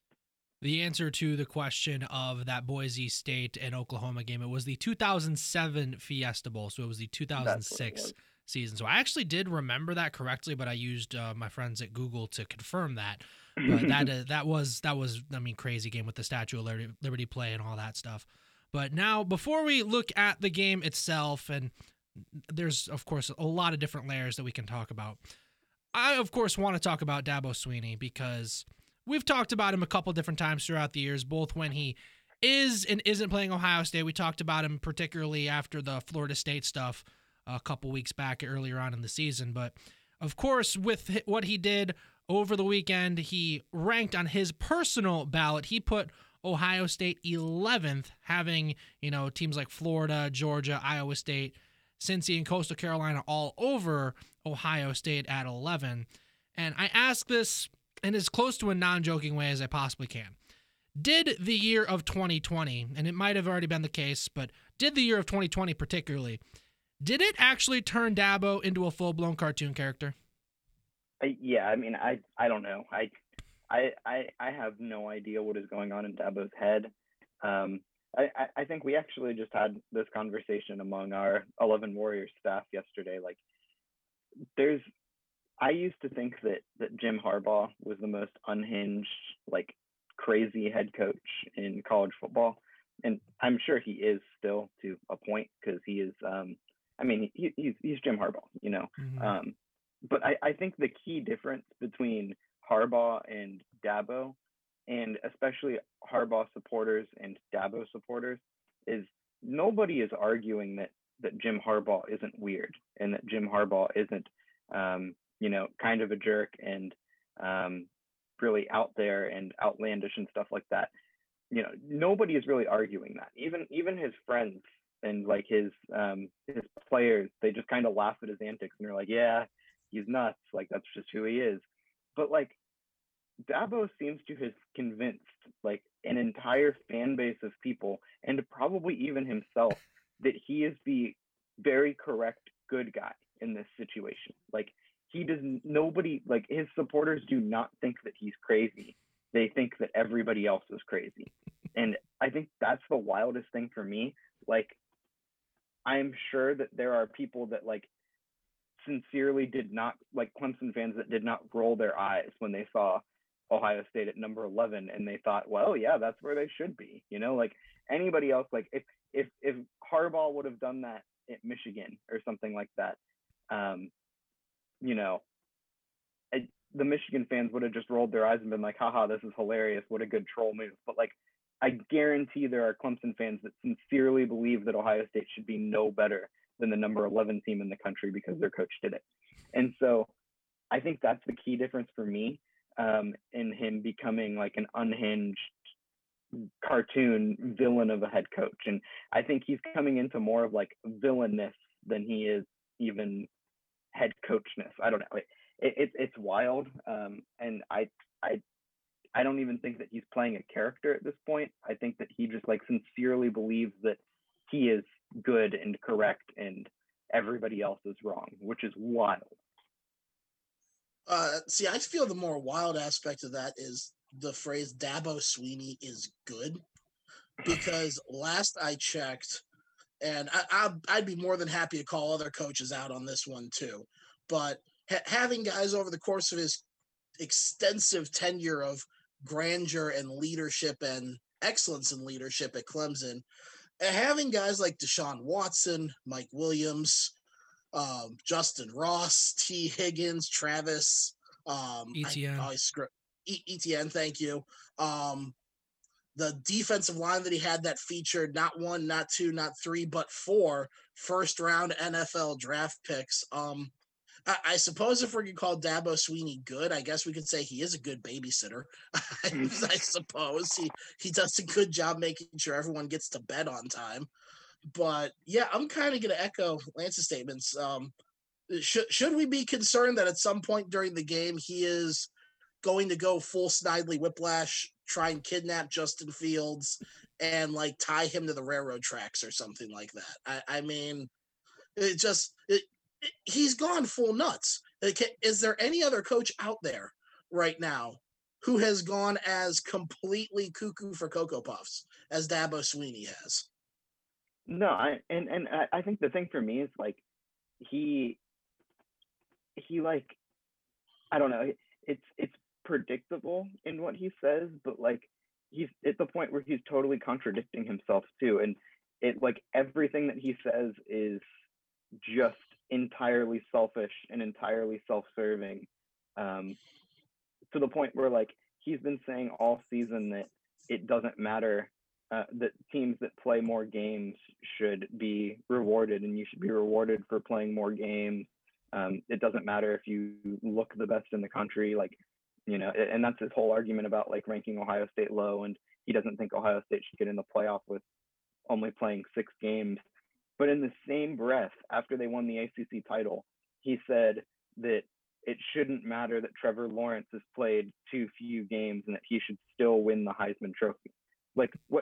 S4: The answer to the question of that Boise State and Oklahoma game, it was the two thousand seven Fiesta Bowl. So it was the two thousand six season. So I actually did remember that correctly, but I used uh, my friends at Google to confirm that. But that uh, that was, that was, I mean, crazy game with the Statue of Liberty, Liberty play and all that stuff. But now, before we look at the game itself, and there's, of course, a lot of different layers that we can talk about. I, of course, want to talk about Dabo Swinney because we've talked about him a couple different times throughout the years, both when he is and isn't playing Ohio State. We talked about him particularly after the Florida State stuff a couple weeks back earlier on in the season. But, of course, with what he did over the weekend, he ranked on his personal ballot. He put Ohio State eleventh, having, you know, teams like Florida, Georgia, Iowa State, Cincy, and Coastal Carolina all over Ohio State at eleven. And I ask this in as close to a non-joking way as I possibly can. Did the year of twenty twenty, and it might have already been the case, but did the year of twenty twenty particularly, did it actually turn Dabo into a full-blown cartoon character?
S8: I, yeah, I mean, I I don't know. I, I I I have no idea what is going on in Dabo's head. Um, I, I think we actually just had this conversation among our eleven Warriors staff yesterday. Like, there's, I used to think that, that Jim Harbaugh was the most unhinged, like, crazy head coach in college football. And I'm sure he is still to a point because he is, um, I mean, he, he's, he's Jim Harbaugh, you know. Mm-hmm. Um, but I, I think the key difference between Harbaugh and Dabo, and especially Harbaugh supporters and Dabo supporters, is nobody is arguing that, that Jim Harbaugh isn't weird and that Jim Harbaugh isn't, um, you know, kind of a jerk and um, really out there and outlandish and stuff like that. You know, nobody is really arguing that. Even even his friends and like his um, his players, they just kind of laugh at his antics and they're like, yeah, he's nuts. Like, that's just who he is. But like, Dabo seems to have convinced like an entire fan base of people, and probably even himself, that he is the very correct good guy in this situation. Like, he does, nobody, like, his supporters do not think that he's crazy. they think that everybody else is crazy. And I think that's the wildest thing for me. Like, I'm sure that there are people that like sincerely did not, like Clemson fans that did not roll their eyes when they saw Ohio State at number eleven and they thought, well, yeah, that's where they should be. You know, like anybody else, like if if if Harbaugh would have done that at Michigan or something like that, um, you know, I, the Michigan fans would have just rolled their eyes and been like, haha, this is hilarious. What a good troll move. But like, I guarantee there are Clemson fans that sincerely believe that Ohio State should be no better than the number eleven team in the country because their coach did it. And so I think that's the key difference for me um, in him becoming like an unhinged cartoon villain of a head coach. And I think he's coming into more of like villainess than he is even head coachness. I don't know. It, it, it's wild. Um, and I, I, I don't even think that he's playing a character at this point. I think that he just like sincerely believes that he is good and correct and everybody else is wrong, which is wild.
S5: Uh, see, I feel the more wild aspect of that is the phrase Dabo Swinney is good, because last I checked, and I, I, I'd be more than happy to call other coaches out on this one too, but ha- having guys over the course of his extensive tenure of grandeur and leadership and excellence in leadership at Clemson, having guys like Deshaun Watson, Mike Williams, um, Justin Ross, T. Higgins, Travis, um,
S4: Etienne.
S5: I, I screw, e- Etienne, thank you. Um, the defensive line that he had that featured not one, not two, not three, but four first round N F L draft picks. Um, I, I suppose if we're going to call Dabo Swinney good, I guess we could say he is a good babysitter. I, I suppose he, he does a good job making sure everyone gets to bed on time. But yeah, I'm kind of going to echo Lance's statements. Um, should, should we be concerned that at some point during the game, he is going to go full Snidely Whiplash, try and kidnap Justin Fields and like tie him to the railroad tracks or something like that? I, I mean, it just, it, it, he's gone full nuts. Is there any other coach out there right now who has gone as completely cuckoo for Cocoa Puffs as Dabo Swinney has?
S8: No, I and and I think the thing for me is like he he like I don't know, it's it's predictable in what he says, but like he's at the point where he's totally contradicting himself too, and it like everything that he says is just entirely selfish and entirely self-serving, um, to the point where like he's been saying all season that it doesn't matter. Uh, that teams that play more games should be rewarded, and you should be rewarded for playing more games. Um, it doesn't matter if you look the best in the country, like, you know, and that's his whole argument about like ranking Ohio State low, and he doesn't think Ohio State should get in the playoff with only playing six games. But in the same breath, after they won the A C C title, he said that it shouldn't matter that Trevor Lawrence has played too few games and that he should still win the Heisman Trophy. Like, what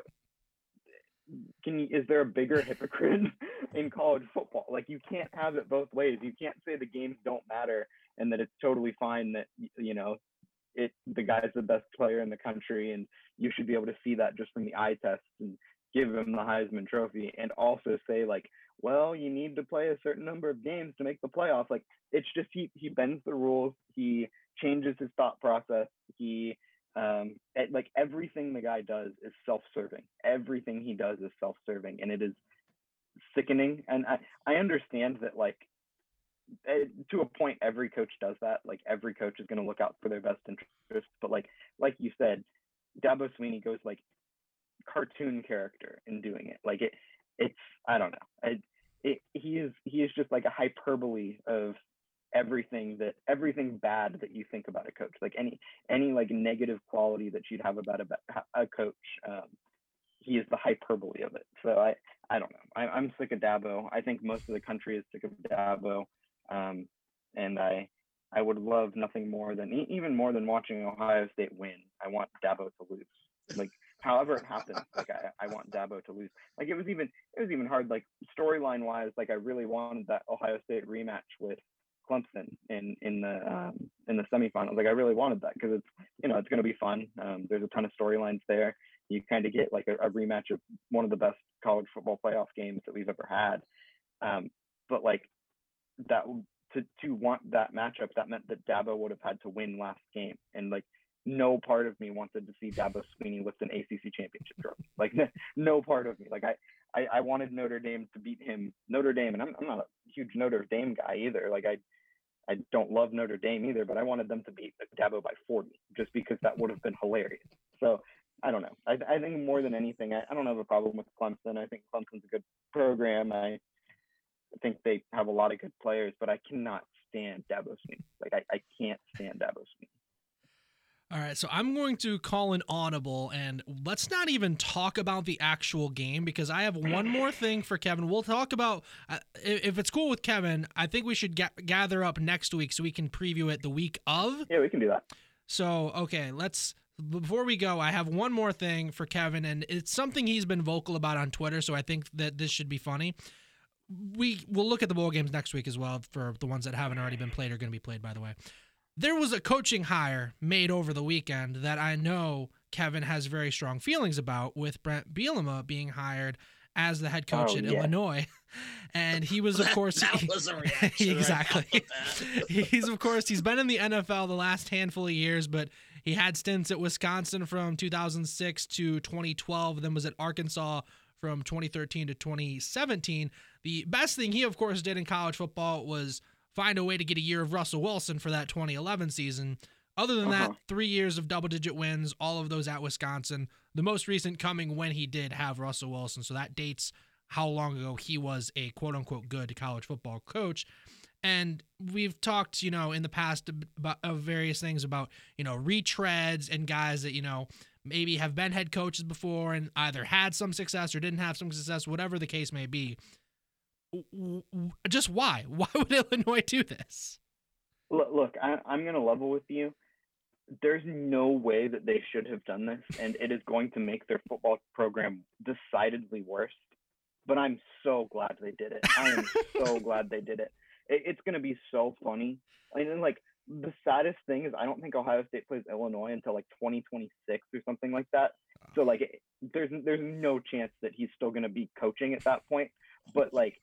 S8: can you, is there a bigger hypocrite in college football? Like, you can't have it both ways. You can't say the games don't matter and that it's totally fine that, you know, it, the guy's the best player in the country and you should be able to see that just from the eye test and give him the Heisman Trophy, and also say like, well, you need to play a certain number of games to make the playoffs. Like, it's just, he, he bends the rules. He changes his thought process. He, Um, it, like everything the guy does is self-serving. Everything he does is self-serving, and it is sickening. And I, I understand that, like, it, to a point, every coach does that. Like, every coach is going to look out for their best interests. But like, like you said, Dabo Swinney goes like cartoon character in doing it. Like it, it's I don't know. It, it, he is he is just like a hyperbole of everything that everything bad that you think about a coach, like any any like negative quality that you'd have about a, a coach, um, he is the hyperbole of it. So I I don't know. I, I'm sick of Dabo. I think most of the country is sick of Dabo, um, and I I would love nothing more than even more than watching Ohio State win. I want Dabo to lose. Like, however it happens, like I, I want Dabo to lose. Like it was even it was even hard, like storyline wise. Like I really wanted that Ohio State rematch with Clemson in in the um, in the semifinals. Like I really wanted that because it's you know it's going to be fun. Um, there's a ton of storylines there. You kind of get like a, a rematch of one of the best college football playoff games that we've ever had. Um, but like that to to want that matchup, that meant that Dabo would have had to win last game, and like no part of me wanted to see Dabo Swinney lift an A C C championship trophy. Like no part of me. Like I, I, I wanted Notre Dame to beat him. Notre Dame, and I'm I'm not a huge Notre Dame guy either. Like I, I don't love Notre Dame either, but I wanted them to beat Dabo by forty just because that would have been hilarious. So I don't know. I, I think more than anything, I, I don't have a problem with Clemson. I think Clemson's a good program. I, I think they have a lot of good players, but I cannot stand Dabo Swinney. Like I, I can't stand Dabo Swinney.
S4: All right, so I'm going to call an audible, and let's not even talk about the actual game because I have one more thing for Kevin. We'll talk about, uh, if it's cool with Kevin, I think we should ga- gather up next week so we can preview it the week of.
S8: Yeah, we can do that.
S4: So, okay, let's, before we go, I have one more thing for Kevin, and it's something he's been vocal about on Twitter, so I think that this should be funny. We will look at the bowl games next week as well for the ones that haven't already been played or going to be played, by the way. There was a coaching hire made over the weekend that I know Kevin has very strong feelings about with Brent Bielema being hired as the head coach
S8: oh,
S4: at
S8: yeah.
S4: Illinois. And he was, of course,
S5: that, that was a reaction
S4: exactly.
S5: Right
S4: he's, of course, he's been in the N F L the last handful of years, but he had stints at Wisconsin from two thousand six to twenty twelve, then was at Arkansas from twenty thirteen to twenty seventeen. The best thing he, of course, did in college football was find a way to get a year of Russell Wilson for that twenty eleven season. Other than
S8: uh-huh.
S4: that, three years of double-digit wins, all of those at Wisconsin. The most recent coming when he did have Russell Wilson. So that dates how long ago he was a quote-unquote good college football coach. And we've talked, you know, in the past about of various things about, you know, retreads and guys that, you know, maybe have been head coaches before and either had some success or didn't have some success, whatever the case may be. Just why? Why would Illinois do this?
S8: Look, look I, I'm going to level with you. There's no way that they should have done this, and it is going to make their football program decidedly worse. But I'm so glad they did it. I am so glad they did it. it. It's going to be so funny. I mean, like, the saddest thing is I don't think Ohio State plays Illinois until, like, twenty twenty-six or something like that. So, like, it, there's there's no chance that he's still going to be coaching at that point. But, like,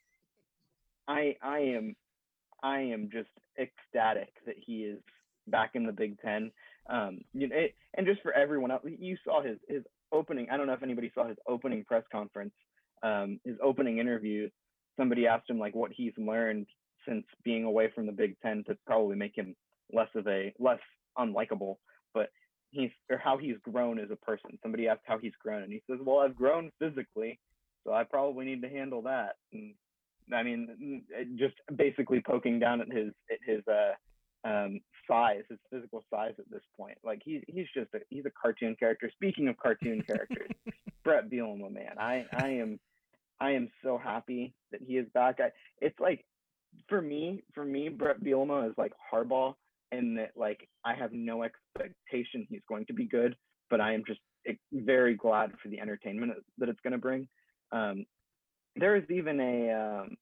S8: I I am I am just ecstatic that he is back in the Big Ten. Um, you know, it, and just for everyone else, you saw his his opening. I don't know if anybody saw his opening press conference, um, his opening interview. Somebody asked him like what he's learned since being away from the Big Ten to probably make him less of a less unlikable, but he's or how he's grown as a person. Somebody asked how he's grown, and he says, "Well, I've grown physically, so I probably need to handle that." And I mean, just basically poking down at his at his uh, um, size, his physical size at this point. Like he's he's just a, he's a cartoon character. Speaking of cartoon characters, Brett Bielema, man, I I am I am so happy that he is back. I it's like for me for me Brett Bielema is like Harbaugh, in that like I have no expectation he's going to be good, but I am just very glad for the entertainment that it's going to bring. Um, There is even a um,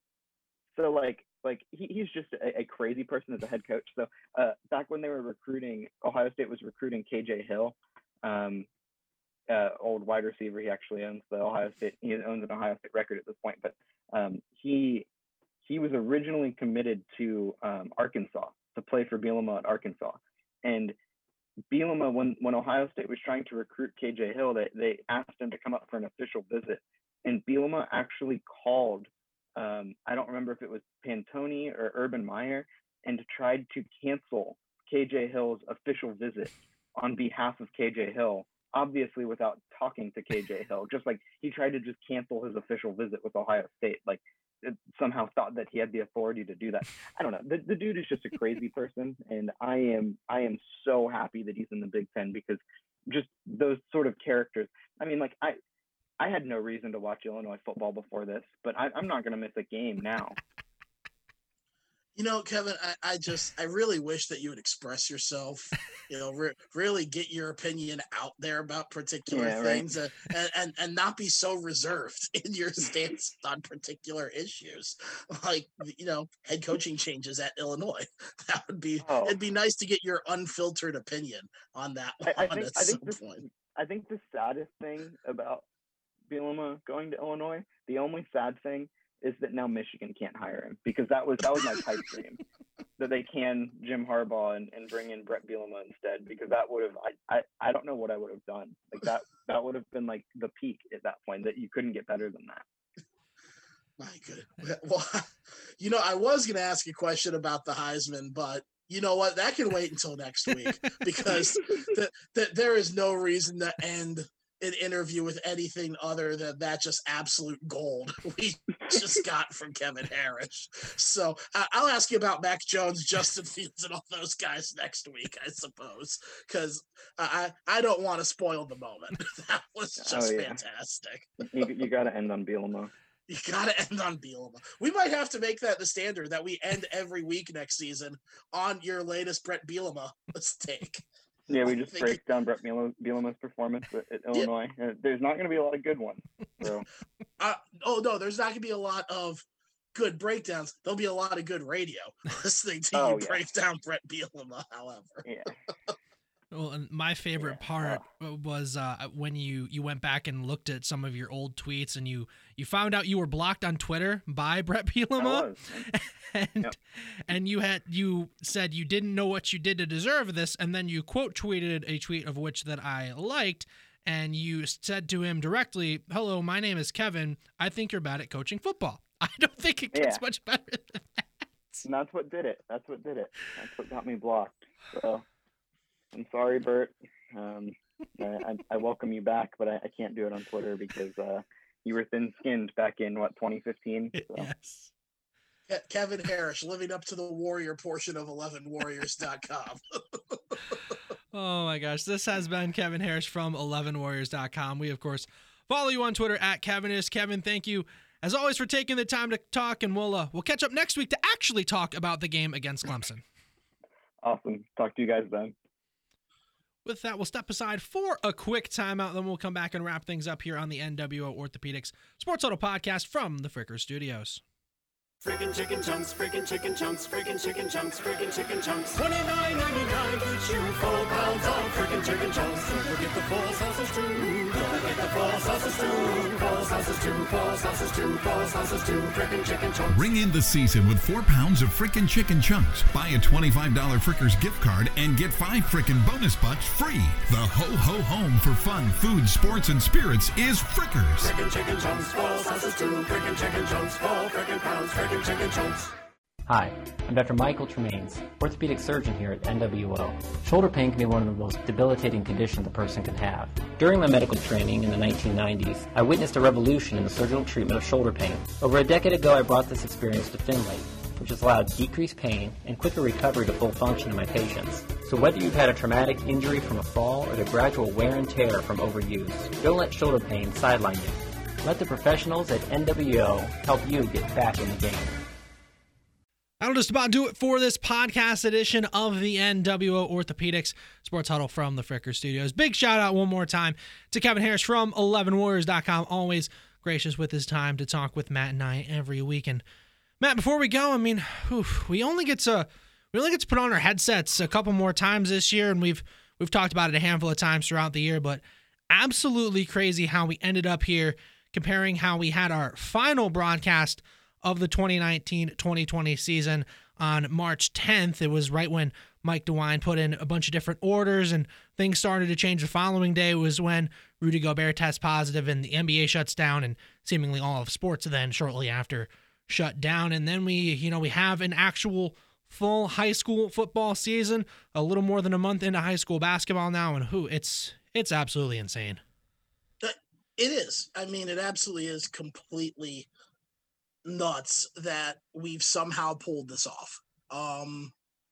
S8: so like like he, he's just a, a crazy person as a head coach. So uh, back when they were recruiting, Ohio State was recruiting K J Hill, um, uh, old wide receiver. He actually owns the Ohio State. He owns an Ohio State record at this point. But um, he he was originally committed to um, Arkansas to play for Bielema at Arkansas. And Bielema, when when Ohio State was trying to recruit K J Hill, they they asked him to come up for an official visit. And Bielema actually called, um, I don't remember if it was Pantoni or Urban Meyer, and tried to cancel K J Hill's official visit on behalf of K J Hill, obviously without talking to K J Hill. Just like he tried to just cancel his official visit with Ohio State, like it somehow thought that he had the authority to do that. I don't know. The, the dude is just a crazy person, and I am I am so happy that he's in the Big Ten because just those sort of characters. I mean, like I. I had no reason to watch Illinois football before this, but I, I'm not going to miss a game now.
S5: You know, Kevin, I, I just, I really wish that you would express yourself, you know, re- really get your opinion out there about particular
S8: Yeah, right.
S5: things uh, and, and, and not be so reserved in your stance on particular issues. Like, you know, head coaching changes at Illinois. That would be,
S8: Oh.
S5: it'd be nice to get your unfiltered opinion on that
S8: I, I
S5: one
S8: think
S5: at
S8: I
S5: some
S8: think this,
S5: point.
S8: I think the saddest thing about Bielema going to Illinois, the only sad thing is that now Michigan can't hire him, because that was that was my pipe dream, that they can Jim Harbaugh and, and bring in Brett Bielema instead, because that would have I, I I don't know what I would have done. Like that that would have been like the peak at that point, that you couldn't get better than that.
S5: My goodness. Well, you know, I was going to ask a question about the Heisman, but you know what? That can wait until next week, because the, the, there is no reason to end an interview with anything other than that just absolute gold we just got from Kevin Harris. So uh, I'll ask you about Mac Jones, Justin Fields, and all those guys next week, I suppose, because I I don't want to spoil the moment. That was just
S8: Oh, yeah.
S5: fantastic.
S8: You you got to end on Bielema.
S5: You got to end on Bielema. We might have to make that the standard, that we end every week next season on your latest Brett Bielema mistake.
S8: Yeah, we
S5: I
S8: just
S5: think
S8: break down Brett Bielema- Bielema's performance at, at Illinois. Uh, There's not going to be a lot of good ones. So
S5: Uh, oh, no, there's not going to be a lot of good breakdowns. There'll be a lot of good radio listening to
S8: Oh,
S5: you
S8: yeah.
S5: break down Brett Bielema, however.
S8: yeah,
S4: Well, and my favorite
S8: Yeah.
S4: part was uh, when you you went back and looked at some of your old tweets, and you you found out you were blocked on Twitter by Brett
S8: I
S4: Bielema,
S8: was.
S4: and
S8: Yep.
S4: and you had you said you didn't know what you did to deserve this, and then you quote tweeted a tweet of which that I liked, and you said to him directly, "Hello, my name is Kevin. I think you're bad at coaching football." I don't think it gets
S8: Yeah.
S4: much better than that.
S8: And that's what did it. That's what did it. That's what got me blocked. So I'm sorry, Bert. Um, I, I, I welcome you back, but I, I can't do it on Twitter because uh, you were thin-skinned back in, what, twenty fifteen? So.
S4: Yes.
S5: Ke- Kevin Harris living up to the warrior portion of eleven warriors dot com.
S4: Oh my gosh. This has been Kevin Harris from eleven warriors dot com. We, of course, follow you on Twitter at Kevin is. Kevin, thank you, as always, for taking the time to talk, and we'll, uh, we'll catch up next week to actually talk about the game against Clemson.
S8: Awesome. Talk to you guys then.
S4: With that, we'll step aside for a quick timeout, then we'll come back and wrap things up here on the N W O Orthopedics Sports Huddle podcast from the Fricker Studios.
S1: Freaking chicken chunks, freaking chicken chunks, freaking chicken chunks, freaking chicken chunks. twenty-nine ninety-nine gets you four pounds of freaking chicken chunks. Don't forget the four sauces too. Don't forget the four sauces too. Four sauces too. Four sauces too. Four sauces too. Freaking chicken chunks.
S6: Ring in the season with four pounds of frickin' chicken chunks. Buy a twenty-five dollars Frickers gift card and get five frickin' bonus bucks free. The ho-ho home for fun, food, sports, and spirits is Frickers.
S1: Freaking chicken chunks. Four sauces too. Freaking chicken chunks. Four freaking pounds. Freaking chicken chunks.
S9: Hi, I'm Doctor Michael Tremaines, orthopedic surgeon here at N W O. Shoulder pain can be one of the most debilitating conditions a person can have. During my medical training in the nineteen nineties, I witnessed a revolution in the surgical treatment of shoulder pain. Over a decade ago, I brought this experience to Finley, which has allowed decreased pain and quicker recovery to full function in my patients. So whether you've had a traumatic injury from a fall or the gradual wear and tear from overuse, don't let shoulder pain sideline you. Let the professionals at N W O help you get back in the game.
S4: That'll just about do it for this podcast edition of the N W O Orthopedics Sports Huddle from the Fricker Studios. Big shout out one more time to Kevin Harris from eleven warriors dot com. Always gracious with his time to talk with Matt and I every week. And Matt, before we go, I mean, whew, we only get to we only get to put on our headsets a couple more times this year, and we've we've talked about it a handful of times throughout the year. But absolutely crazy how we ended up here, comparing how we had our final broadcast of the twenty nineteen twenty twenty season on March tenth. It was right when Mike DeWine put in a bunch of different orders and things started to change. The following day was when Rudy Gobert tests positive and the N B A shuts down, and seemingly all of sports then shortly after shut down. And then we, you know, we have an actual full high school football season, a little more than a month into high school basketball now, and who it's it's absolutely insane.
S5: It is. I mean, it absolutely is completely nuts that we've somehow pulled this off. Um,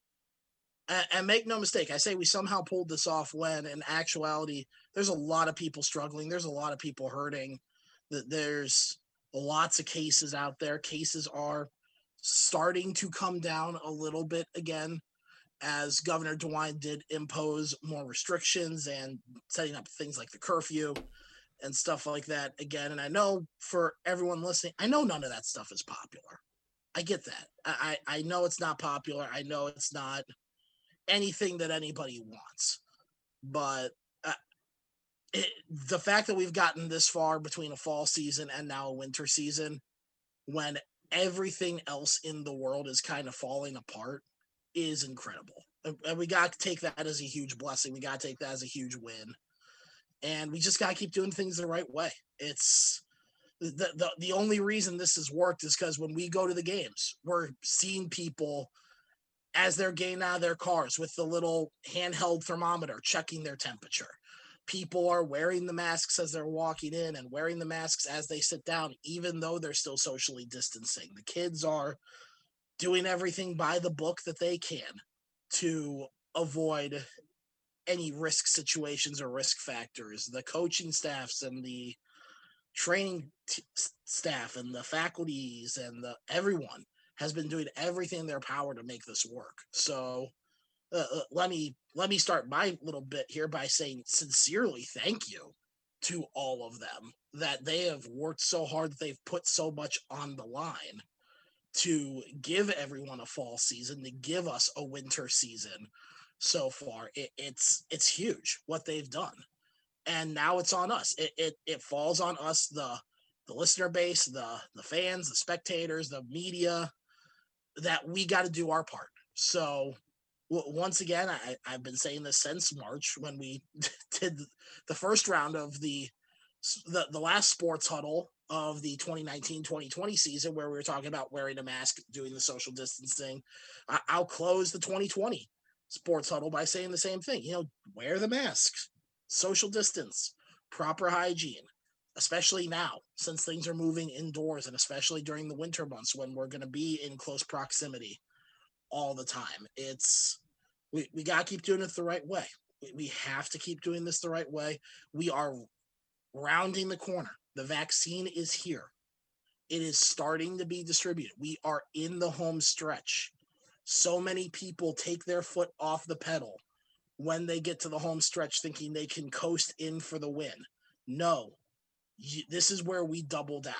S5: and, and make no mistake, I say we somehow pulled this off when in actuality, there's a lot of people struggling. There's a lot of people hurting. That there's lots of cases out there. Cases are starting to come down a little bit again, as Governor DeWine did impose more restrictions and setting up things like the curfew and stuff like that again. And I know for everyone listening, I know none of that stuff is popular. I get that. I, I know it's not popular. I know it's not anything that anybody wants. But uh, it, the fact that we've gotten this far between a fall season and now a winter season, when everything else in the world is kind of falling apart, is incredible. And we got to take that as a huge blessing. We got to take that as a huge win. And we just got to keep doing things the right way. It's the, the, the only reason this has worked is because when we go to the games, we're seeing people as they're getting out of their cars with the little handheld thermometer, checking their temperature. People are wearing the masks as they're walking in and wearing the masks as they sit down, even though they're still socially distancing. The kids are doing everything by the book that they can to avoid any risk situations or risk factors. The coaching staffs and the training t- staff and the faculties and the everyone has been doing everything in their power to make this work. So uh, uh, let me let me start my little bit here by saying sincerely thank you to all of them, that they have worked so hard, that they've put so much on the line to give everyone a fall season, to give us a winter season so far. It, it's it's huge what they've done. And now it's on us. It it, it falls on us, the the listener base, the the fans, the spectators, the media, that we got to do our part. So w- once again, I, I've been saying this since March when we did the first round of the the, the last sports huddle of the twenty nineteen twenty twenty season, where we were talking about wearing a mask, doing the social distancing. I, I'll close the twenty twenty sports huddle by saying the same thing. You know, wear the masks, social distance, proper hygiene, especially now since things are moving indoors, and especially during the winter months when we're going to be in close proximity all the time. It's we, we got to keep doing it the right way. We, we have to keep doing this the right way. We are rounding the corner. The vaccine is here. It is starting to be distributed. We are in the home stretch. So many people take their foot off the pedal when they get to the home stretch thinking they can coast in for the win. No, you, this is where we double down.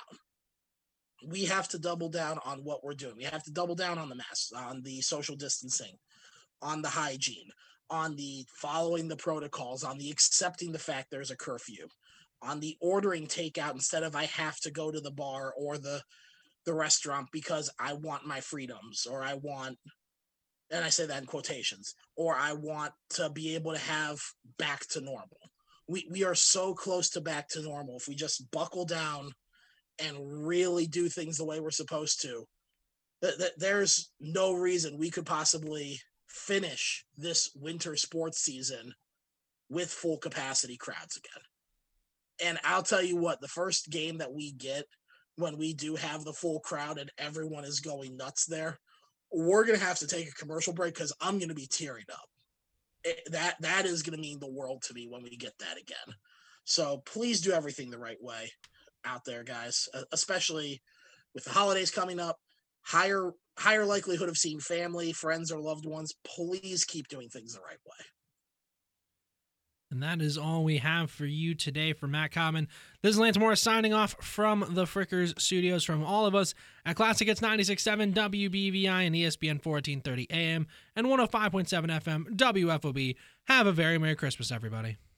S5: We have to double down on what we're doing. We have to double down on the masks, on the social distancing, on the hygiene, on the following the protocols, on the accepting the fact there's a curfew, on the ordering takeout instead of I have to go to the bar or the the restaurant because I want my freedoms, or I want, and I say that in quotations, or I want to be able to have back to normal. We we are so close to back to normal. If we just buckle down and really do things the way we're supposed to, th- th- there's no reason we could possibly finish this winter sports season with full capacity crowds again. And I'll tell you what, the first game that we get when we do have the full crowd and everyone is going nuts there, we're going to have to take a commercial break because I'm going to be tearing up. It, that that is going to mean the world to me when we get that again. So please do everything the right way out there, guys, especially with the holidays coming up, higher higher likelihood of seeing family, friends, or loved ones. Please keep doing things the right way.
S4: And that is all we have for you today. For Matt Common, this is Lance Morris signing off from the Frickers Studios. From all of us at Classic Hits ninety-six point seven W B V I and E S P N fourteen thirty A M and one oh five point seven F M W F O B. Have a very Merry Christmas, everybody.